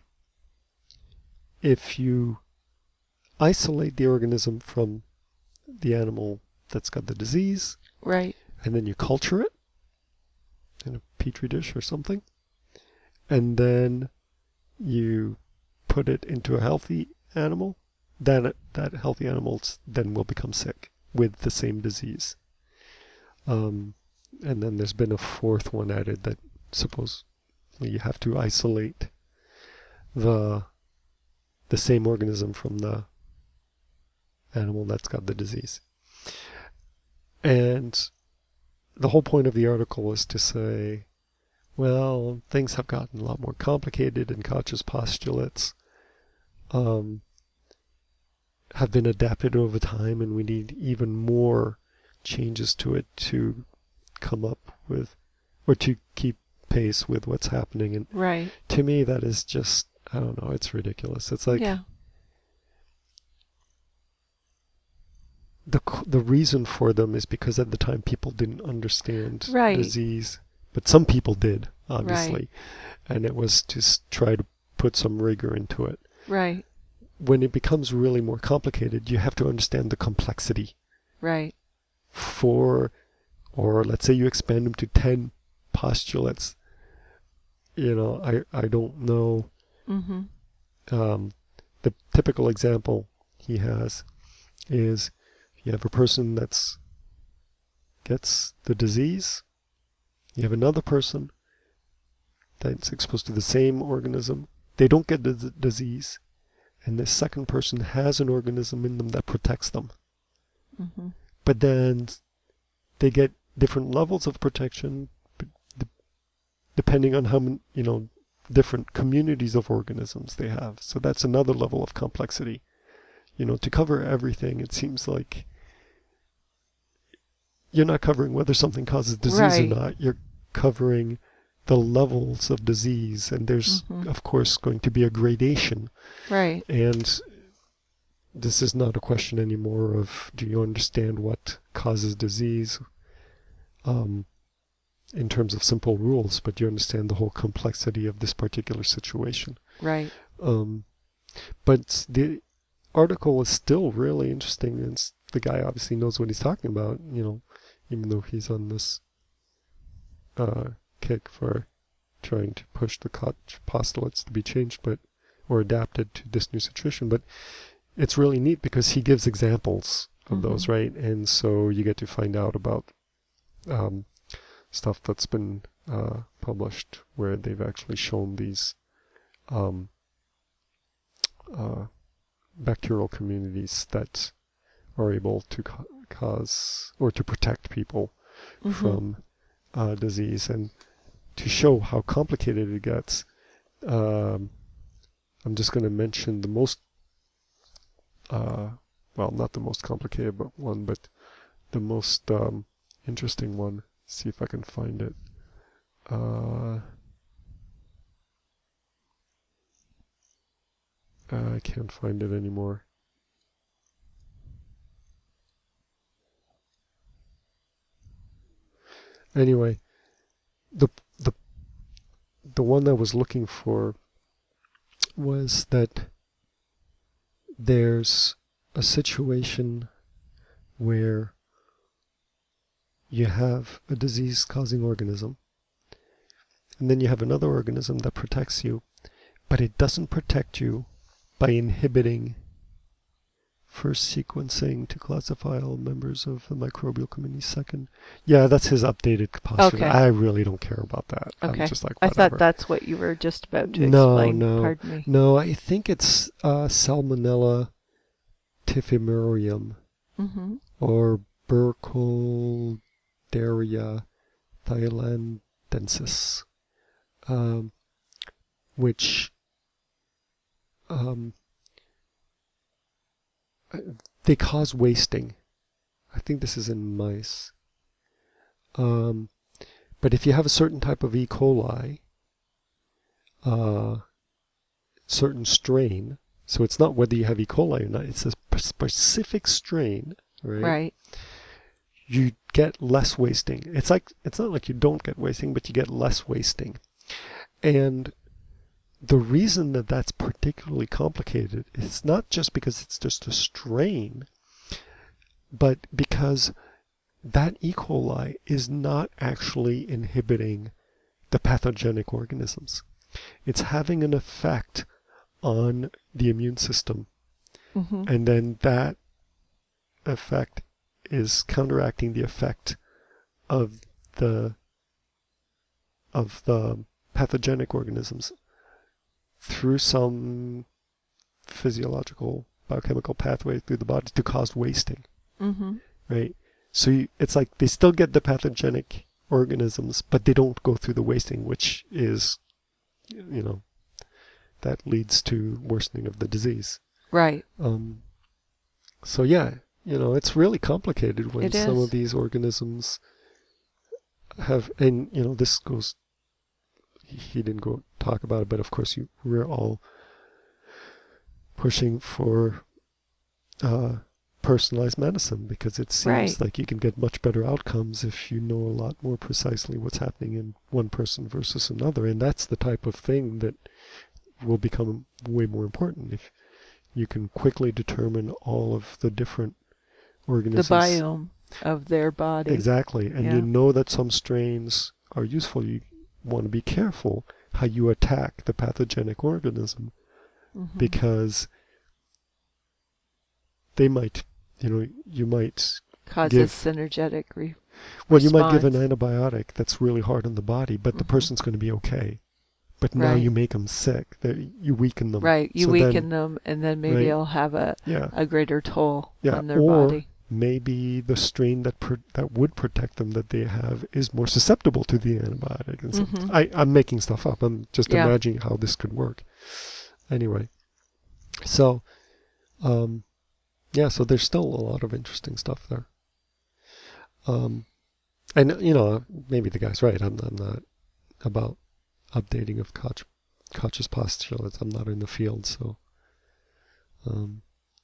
if you isolate the organism from the animal that's got the disease, Right. and then you culture it in a petri dish or something, and then you put it into a healthy animal, then it, that healthy animal then will become sick with the same disease. Um, and then there's been a fourth one added that supposedly you have to isolate the the same organism from the animal that's got the disease. And the whole point of the article is to say, well, things have gotten a lot more complicated, and Koch's postulates um, have been adapted over time, and we need even more changes to it to come up with, or to keep pace with what's happening. And Right. to me, that is just, I don't know, it's ridiculous. It's like, yeah. the the reason for them is because at the time people didn't understand Right. disease, but some people did, obviously, Right. and it was to s- try to put some rigor into it. Right. When it becomes really more complicated, you have to understand the complexity. Right. For, or let's say you expand them to ten postulates. You know, I I don't know. Mm-hmm. Um, the typical example he has is you have a person that's gets the disease. You have another person that's exposed to the same organism. They don't get the d- disease. And this second person has an organism in them that protects them. Mm-hmm. But then they get different levels of protection b- d- depending on how many, you know, different communities of organisms they have. So that's another level of complexity. You know, to cover everything, it seems like you're not covering whether something causes disease Right. or not. You're covering the levels of disease, and there's, Mhm. of course, going to be a gradation. Right. And this is not a question anymore of do you understand what causes disease um, in terms of simple rules, but you understand the whole complexity of this particular situation. Right. Um, but the article is still really interesting, and it's, the guy obviously knows what he's talking about, you know, even though he's on this uh, kick for trying to push the Koch postulates to be changed, but or adapted to this new situation. But it's really neat because he gives examples of Mhm. those, right? And so you get to find out about um, stuff that's been uh, published where they've actually shown these um, uh, bacterial communities that are able to ca- cause or to protect people Mhm. from uh, disease. And to show how complicated it gets, um, I'm just going to mention the most, uh, well, not the most complicated but one, but the most um, interesting one. See if I can find it. Uh, Uh, I can't find it anymore. Anyway, the the the one I was looking for was that there's a situation where you have a disease-causing organism, and then you have another organism that protects you, but it doesn't protect you by inhibiting first sequencing to classify all members of the microbial community. Second, yeah, that's his updated postulate. Okay. I really don't care about that. Okay. I'm just like, I whatever. thought that's what you were just about to No, explain. no. Pardon me. No, I think it's uh, Salmonella typhimurium Mm-hmm. or Burkholderia thailandensis, um, which um, they cause wasting. I think this is in mice. Um, but if you have a certain type of E. coli, uh, certain strain, so it's not whether you have E. coli or not, it's a specific strain, right? Right. You get less wasting. It's like, it's not like you don't get wasting, but you get less wasting. And the reason that that's particularly complicated is not just because it's just a strain, but because that E. coli is not actually inhibiting the pathogenic organisms. It's having an effect on the immune system. Mm-hmm. And then that effect is counteracting the effect of the of the pathogenic organisms through some physiological biochemical pathway through the body to cause wasting. Mm-hmm. Right? So you, it's like they still get the pathogenic organisms, but they don't go through the wasting, which is, you know, that leads to worsening of the disease. Right. Um, so yeah, you know, it's really complicated when It some is. of these organisms have, and you know, this goes, he didn't go talk about it, but of course you, we're all pushing for uh, personalized medicine because it seems Right. like you can get much better outcomes if you know a lot more precisely what's happening in one person versus another. And that's the type of thing that will become way more important if you can quickly determine all of the different The organisms. biome of their body. Exactly. And Yeah. you know that some strains are useful. You want to be careful how you attack the pathogenic organism Mm-hmm. because they might, you know, you might, Causes give- synergetic re- well, you might give an response. antibiotic that's really hard on the body, but the Mhm. person's going to be okay. But now Right. you make them sick. They're- You weaken them. Right. You So weaken then- them, and then maybe right. it'll have a, Yeah. a greater toll Yeah, on their or body. maybe the strain that pr- that would protect them that they have is more susceptible to the antibiotic. And so Mhm. I, I'm making stuff up. I'm just Yeah. imagining how this could work. Anyway, so um, yeah, so there's still a lot of interesting stuff there. Um, and you know, maybe the guy's right. I'm, I'm not about updating of Koch, Koch's postulates. I'm not in the field, so um,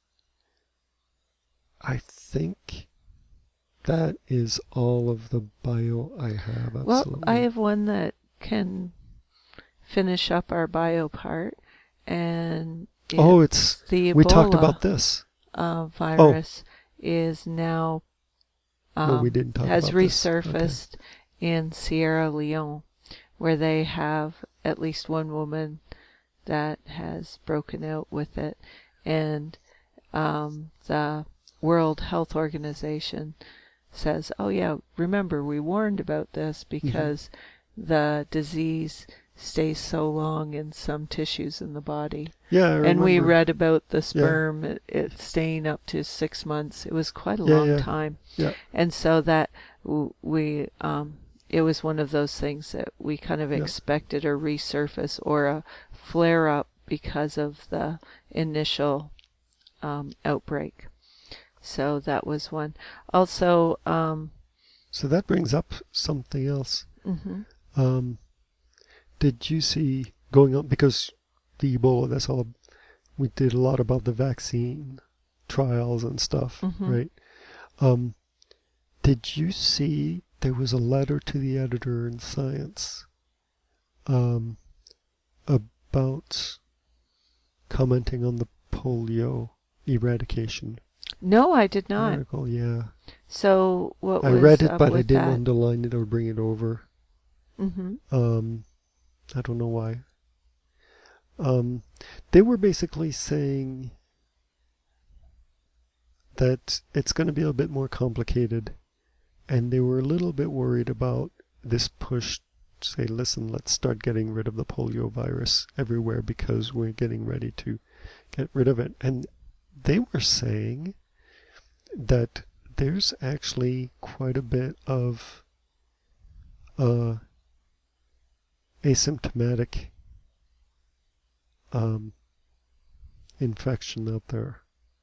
I think that is all of the bio I have. Absolutely. Well, I have one that can finish up our bio part, and oh, it's the Ebola we talked about this. uh, virus is now um, No, we didn't talk has about this. resurfaced in Sierra Leone, where they have at least one woman that has broken out with it, and um, the World Health Organization says, "Oh yeah, remember we warned about this because the disease stays so long in some tissues in the body." Yeah, I And we remember. read about the sperm, it, it staying up to six months. It was quite a Yeah, long yeah. time. Yeah. And so that w- we, um, it was one of those things that we kind of Yeah. expected a resurface or a flare up because of the initial um, outbreak. So that was one. Also, um, So that brings up something else. mhm. Um, did you see going on because the Ebola? That's all. we did a lot about the vaccine trials and stuff, Mhm. right? Um, did you see there was a letter to the editor in Science um, about commenting on the polio eradication No, I did not. article? Yeah. So what I was read it, up but I with didn't that? underline it or bring it over. Mm-hmm. Um, I don't know why. Um, they were basically saying that it's going to be a bit more complicated, and they were a little bit worried about this push to say, listen, let's start getting rid of the polio virus everywhere because we're getting ready to get rid of it. And they were saying that there's actually quite a bit of uh, asymptomatic um, infection out there,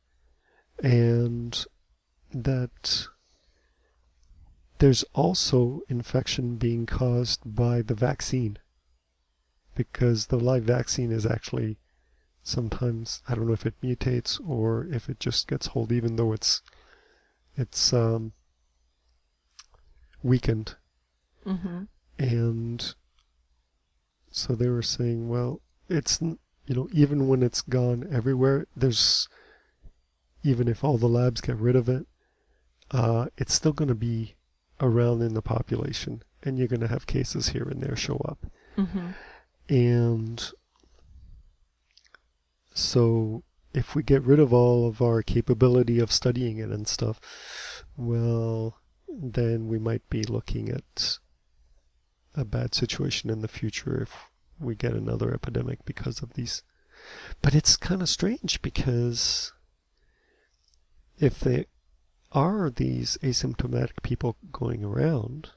and that there's also infection being caused by the vaccine, because the live vaccine is actually sometimes, I don't know if it mutates or if it just gets hold, even though it's it's um, weakened. Mm-hmm. And so they were saying, well, it's, you know, even when it's gone everywhere, there's, even if all the labs get rid of it, uh, it's still going to be around in the population, and you're going to have cases here and there show up. Mm-hmm. And so if we get rid of all of our capability of studying it and stuff, well, then we might be looking at a bad situation in the future if we get another epidemic because of these. But it's kind of strange, because if there are these asymptomatic people going around,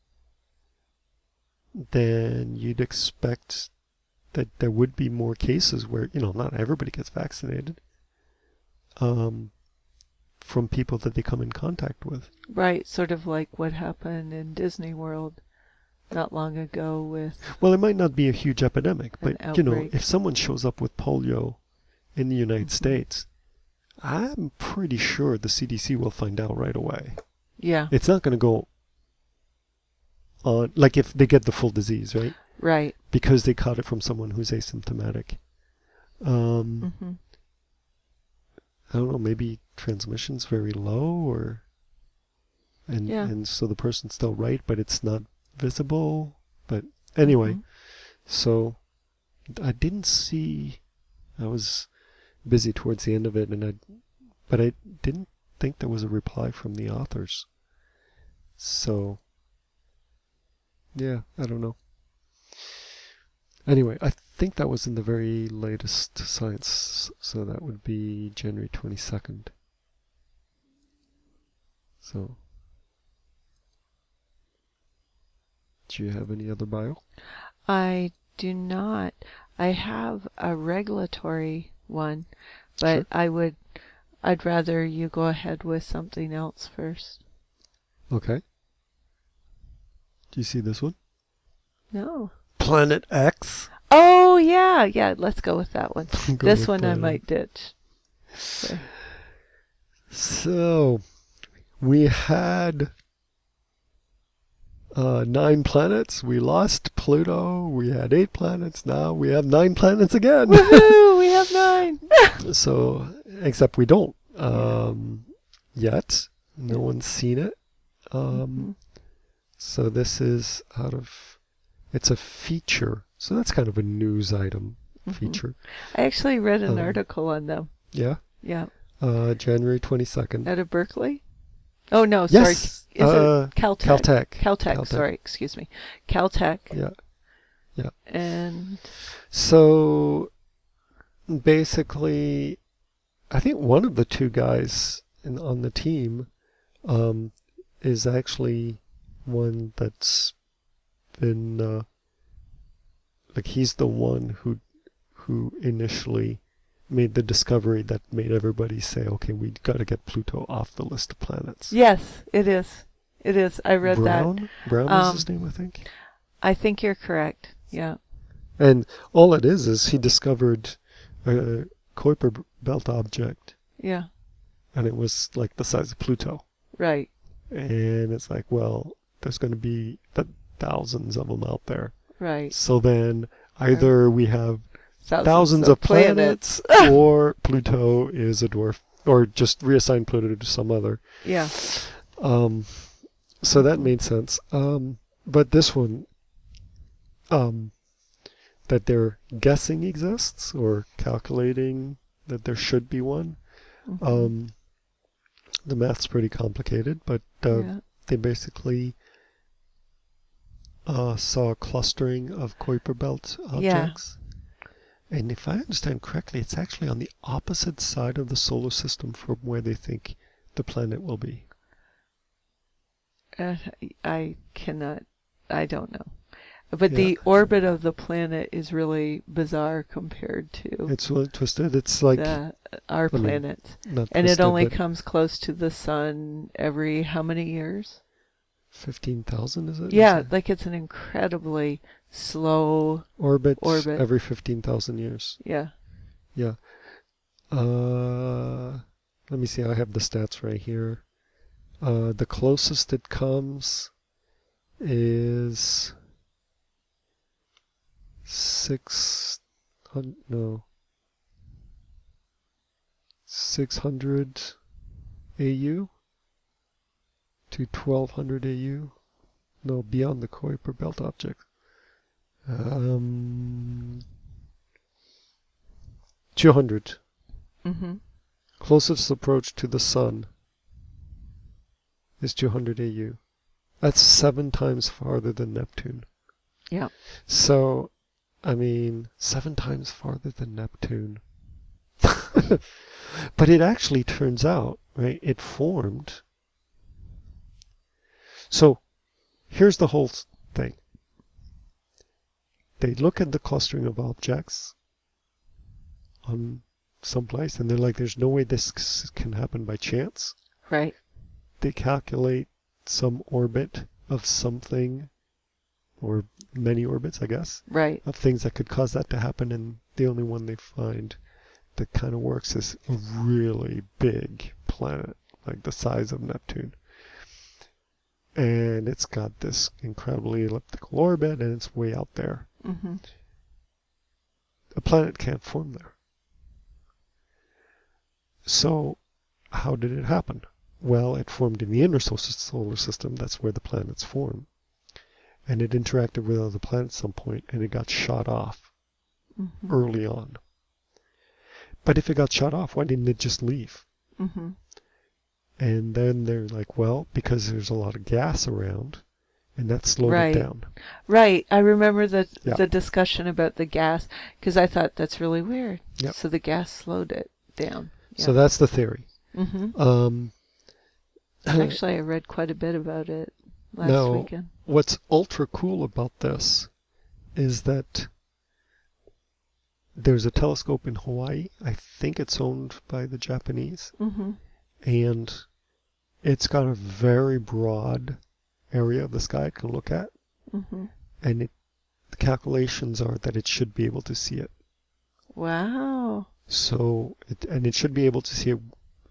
then you'd expect that there would be more cases where, you know, not everybody gets vaccinated, um, from people that they come in contact with. Right, sort of like what happened in Disney World not long ago with. Well, it might not be a huge epidemic, An but, you know, outbreak. if someone shows up with polio in the United Mhm. States, I'm pretty sure the C D C will find out right away. Yeah, It's not going to go on, like if they get the full disease, right? right. Because they caught it from someone who's asymptomatic. Um, Mm-hmm. I don't know, maybe transmission's very low, or and Yeah. and so the person's still right, but it's not visible. But anyway, Mhm. so I didn't see. I was busy towards the end of it, and I, but I didn't think there was a reply from the authors. So yeah, I don't know. Anyway, I think that was in the very latest Science, so that would be January twenty-second. So, do you have any other bio? I do not. I have a regulatory one, but Sure. I would, I'd rather you go ahead with something else first. Okay. Do you see this one? No. Planet X. Oh yeah, yeah. Let's go with that one. Go This with one I Planet might X. ditch. So, So, we had uh, nine planets. We lost Pluto. We had eight planets. Now we have nine planets again. woohoo! We have nine. So, except we don't um, yet. No one's seen it. Um, Mhm. So this is out of. It's a feature. So that's kind of a news item Mhm. feature. I actually read an Um, article on them. Yeah. Yeah, Uh, January twenty-second. out of Berkeley. Oh no, Yes, sorry. Is uh, it Caltech? Caltech. Caltech. Caltech. Sorry, excuse me. Caltech. Yeah. Yeah. And So basically, I think one of the two guys in, on the team um, is actually one that's been uh, like he's the one who who initially made the discovery that made everybody say, okay, we got to get Pluto off the list of planets. yes, it is. It is. I read that. Brown? Brown is Um, his name, I think. I think you're correct. Yeah. And all it is is he discovered a, Kuiper b- belt object, Yeah. and it was like the size of Pluto. Right. And it's like, well, there's going to be th- thousands of them out there. Right. So then either we have Thousands, thousands of, of planets, or Pluto is a dwarf, or just reassign Pluto to some other. Yeah. Um, so that made sense. Um, but this one, um, that they're guessing exists or calculating that there should be one. Mm-hmm. Um, the math's pretty complicated, but uh, yeah. they basically uh, saw a clustering of Kuiper belt objects. Yeah. And if I understand correctly, it's actually on the opposite side of the solar system from where they think the planet will be. Uh, I cannot, I don't know. But Yeah. the orbit of the planet is really bizarre compared to It's really twisted. It's like the, our I mean, planet. not And it twisted, only but comes close to the sun every how many years? fifteen thousand, is it? Yeah, Is it? like it's an incredibly slow Orbit, orbit. every fifteen thousand years. Yeah. Yeah. Uh, let me see. I have the stats right here. Uh, the closest it comes is six hundred. No. Six hundred A U to twelve hundred A U. No, beyond the Kuiper belt object. Um, two hundred. Mm-hmm. Closest approach to the sun is two hundred A U. That's seven times farther than Neptune. Yeah. So, I mean, seven times farther than Neptune. But it actually turns out, right, it formed. So, here's the whole thing. They look at the clustering of objects on someplace, and they're like, there's no way this can happen by chance. Right. They calculate some orbit of something, or many orbits, I guess, Right. of things that could cause that to happen, and the only one they find that kind of works is a really big planet, like the size of Neptune. And it's got this incredibly elliptical orbit, and it's way out there. Mm-hmm. A planet can't form there. So, how did it happen? Well, it formed in the inner solar system. That's where the planets form. And it interacted with other planets at some point, and it got shot off Mm-hmm. early on. But if it got shot off, why didn't it just leave? Mm-hmm. And then they're like, well, because there's a lot of gas around, and that slowed Right. it down. Right. I remember the Yeah. the discussion about the gas because I thought that's really weird. Yep. So the gas slowed it down. Yeah. So that's the theory. Mm-hmm. Um, Actually, I read quite a bit about it last Now, weekend. what's ultra cool about this is that there's a telescope in Hawaii. I think it's owned by the Japanese. Mm-hmm. And it's got a very broad area of the sky it can look at. Mm-hmm. And it, the calculations are that it should be able to see it. Wow. So, it, and it should be able to see it.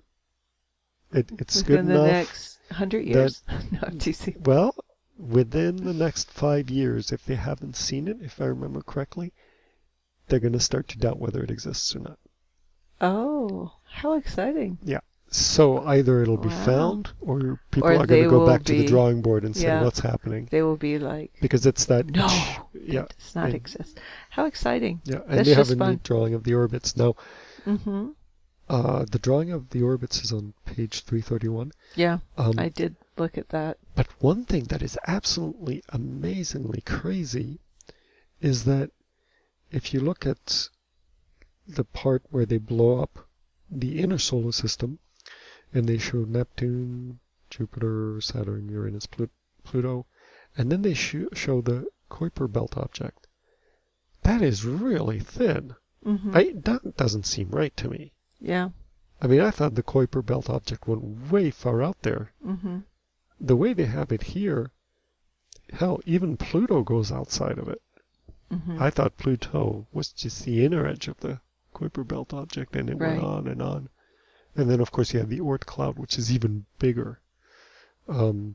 it it's good Within the enough. next hundred years. No, I'm teasing. Well, within the next five years, if they haven't seen it, if I remember correctly, they're going to start to doubt whether it exists or not. Oh, how exciting! Yeah. So either it'll be Wow. found, or people Or are going they to go will back to be- the drawing board and say, yeah. what's happening? They will be like, Because it's that... no, Yeah. it does not and- exist. How exciting! Yeah, and That's they have just a fun. neat drawing of the orbits. Now, Mm-hmm. uh, the drawing of the orbits is on page three thirty-one. Yeah, Um, I did look at that. But one thing that is absolutely amazingly crazy is that if you look at the part where they blow up the inner solar system, and they show Neptune, Jupiter, Saturn, Uranus, Plu- Pluto, and then they sh- show the Kuiper belt object, that is really thin. Mm-hmm. I, that doesn't seem right to me. Yeah. I mean, I thought the Kuiper belt object went way far out there. Mm-hmm. The way they have it here, hell, even Pluto goes outside of it. Mm-hmm. I thought Pluto was just the inner edge of the Kuiper Belt object, and it Right. went on and on. And then, of course, you have the Oort cloud, which is even bigger. Um,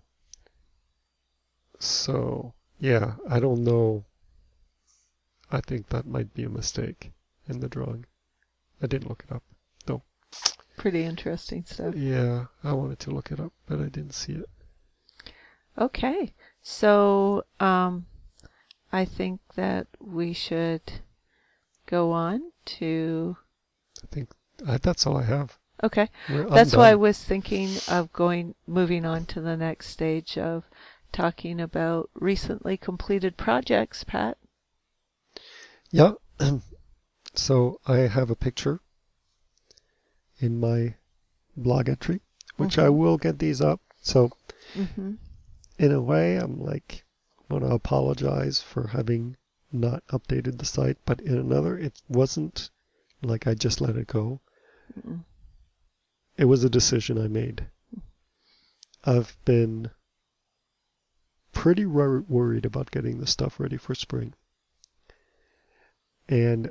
so, yeah, I don't know. I think that might be a mistake in the drawing. I didn't look it up, though. Pretty interesting stuff. Yeah, I wanted to look it up, but I didn't see it. Okay. So, um, I think that we should go on to... I think I, that's all I have. Okay. We're, That's I'm why I done. was thinking of going, moving on to the next stage of talking about recently completed projects, Pat. Yeah. So I have a picture in my blog entry, which I Mhm. will get these up. So Mm-hmm. in a way, I'm like, want to apologize for having not updated the site, but in another, it wasn't like I just let it go. Mm-mm. It was a decision I made. I've been pretty wor- worried about getting the stuff ready for spring. And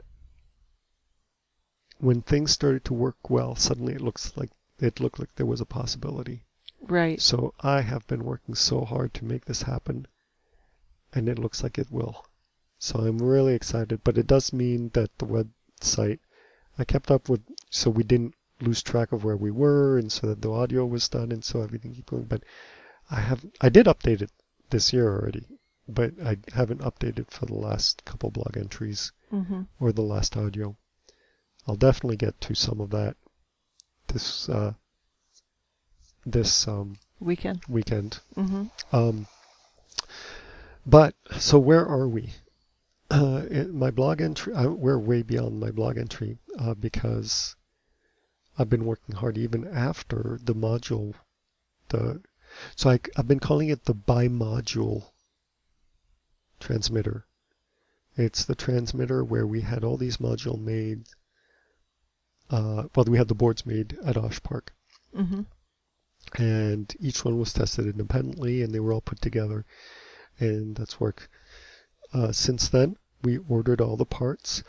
when things started to work well, suddenly it looks like it looked like there was a possibility. Right. So I have been working so hard to make this happen, and it looks like it will. So I'm really excited, but it does mean that the website, I kept up with, so we didn't lose track of where we were, and so that the audio was done, and so everything kept going. But I have, I did update it this year already, but I haven't updated for the last couple blog entries Mm-hmm. or the last audio. I'll definitely get to some of that this uh, this um, Weekend. weekend. Mm-hmm. Um, but so where are we? Uh, in my blog entry, uh, we're way beyond my blog entry uh, because I've been working hard even after the module. The so I, I've been calling it the bi-module transmitter. It's the transmitter where we had all these modules made. Uh, well, we had the boards made at Osh Park. Mm-hmm. And each one was tested independently, and they were all put together, and that's work. Uh, since then, we ordered all the parts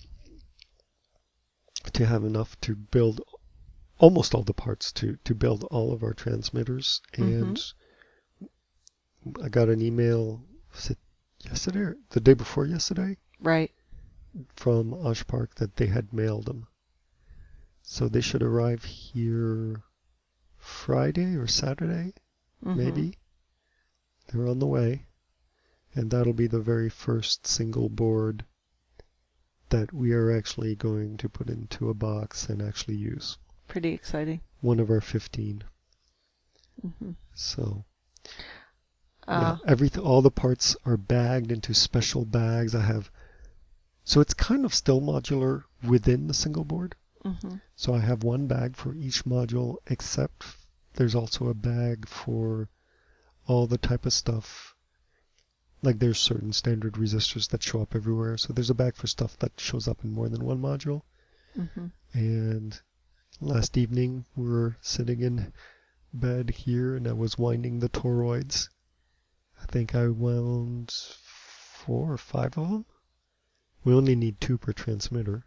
to have enough to build almost all the parts to, to build all of our transmitters. And I got an email, was it yesterday or the day before yesterday, Right. from Osh Park that they had mailed them. So they should arrive here Friday or Saturday, Mm-hmm. maybe. They're on the way. And that'll be the very first single board that we are actually going to put into a box and actually use. Pretty exciting. One of our fifteen. Mm-hmm. So, Uh, yeah, everything, all the parts are bagged into special bags. I have, so it's kind of still modular within the single board. mm-hmm. So I have one bag for each module, except there's also a bag for all the type of stuff. Like there's certain standard resistors that show up everywhere. So there's a bag for stuff that shows up in more than one module. Mm-hmm. And last evening we were sitting in bed here and I was winding the toroids. I think I wound four or five of them. We only need two per transmitter.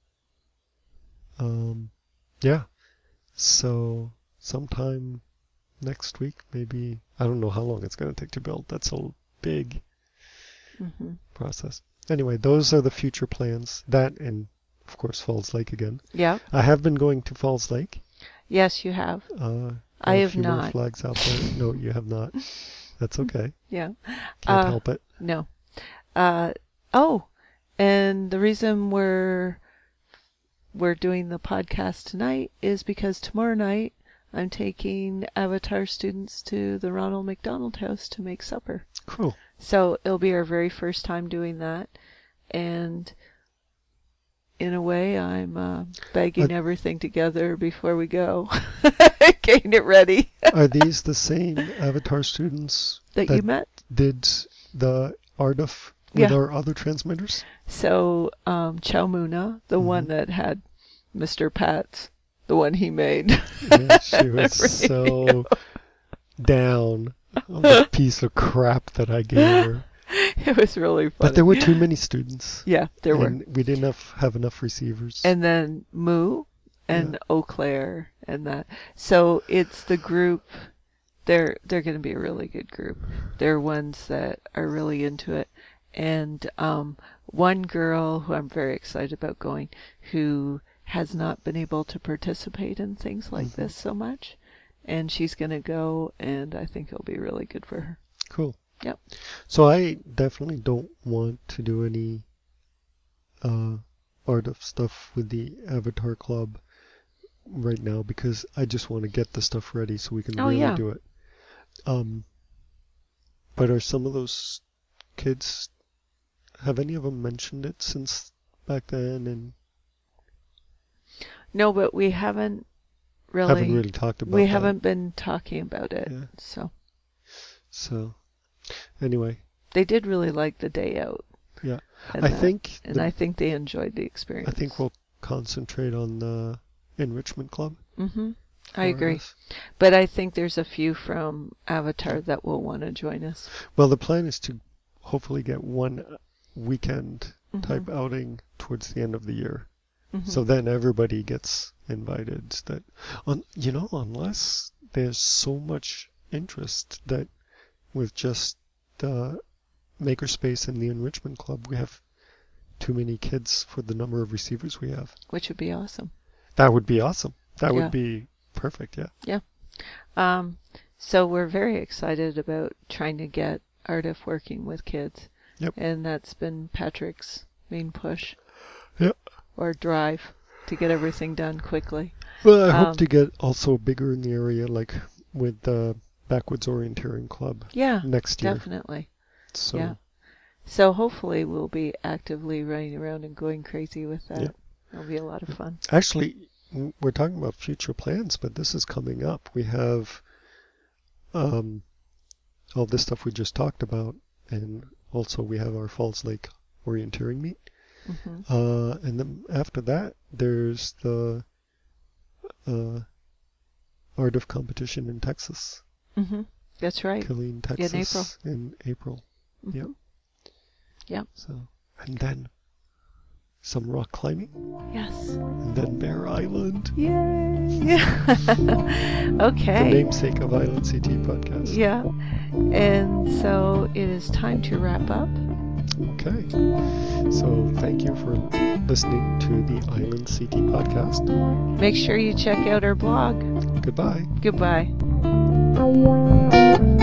Um, yeah. So sometime next week, maybe. I don't know how long it's going to take to build. That's a big Mm-hmm. process. Anyway, those are the future plans. That and, of course, Falls Lake again. Yeah. I have been going to Falls Lake. Yes, you have. Uh, I a have few more not. flags out there. No, you have not. That's okay. Yeah. Can't Uh, help it. No. Uh, oh, and the reason we're we're doing the podcast tonight is because tomorrow night I'm taking Avatar students to the Ronald McDonald House to make supper. Cool. So it'll be our very first time doing that. And in a way, I'm uh, bagging Uh, everything together before we go, getting it ready Are these the same Avatar students that, that you met. did the A R D F with Yeah. our other transmitters? So um, Chow Muna, the Mhm. one that had Mister Pat's, the one he made. Yeah, she was so down on the piece of crap that I gave her. It was really funny. But there were too many students. Yeah, there were. And we didn't have, have enough receivers. And then Moo and Yeah. Eau Claire and that. So it's the group. They're they're going to be a really good group. They're ones that are really into it. And um, one girl who I'm very excited about going, who has not been able to participate in things like Mm-hmm. this so much, and she's going to go, and I think it'll be really good for her. Cool. Yep. So I definitely don't want to do any uh, art of stuff with the Avatar Club right now because I just want to get the stuff ready so we can Oh, really yeah. do it. Um, but are some of those kids, have any of them mentioned it since back then and No, but we haven't really. haven't really talked about we that? haven't been talking about it. Yeah. So So anyway, they did really like the day out. yeah. And I that- think and the- I think they enjoyed the experience. I think we'll concentrate on the enrichment club. Mm-hmm. I for agree. us. But I think there's a few from Avatar that will want to join us. Well, the plan is to hopefully get one weekend Mhm. type outing towards the end of the year. Mhm. So then everybody gets invited. That, on you know, unless there's so much interest that with just the Makerspace and the Enrichment Club, we have too many kids for the number of receivers we have. Which would be awesome. That would be awesome. That Yeah. would be perfect. Yeah. Um, so we're very excited about trying to get Ardif working with kids. Yep. And that's been Patrick's main push. Yep. Or drive to get everything done quickly. Well, I Um, hope to get also bigger in the area, like with the Backwoods Orienteering Club Yeah, next year. definitely. So Yeah. So hopefully we'll be actively running around and going crazy with that. Yeah. It'll be a lot of fun. actually, w- we're talking about future plans, but this is coming up. We have um, all this stuff we just talked about, and also we have our Falls Lake Orienteering meet. hmm Uh, and then after that, there's the uh, Art of Competition in Texas, hmm That's right. Killeen, Texas, in April. Mhm. Yep. Yep. So, and then some rock climbing, Yes. and then Bear Island, Yay! the Okay. namesake of Island C T podcast. Yeah. And so it is time to wrap up. Okay. So thank you for listening to the Island C T podcast. Make sure you check out our blog. Goodbye. Goodbye.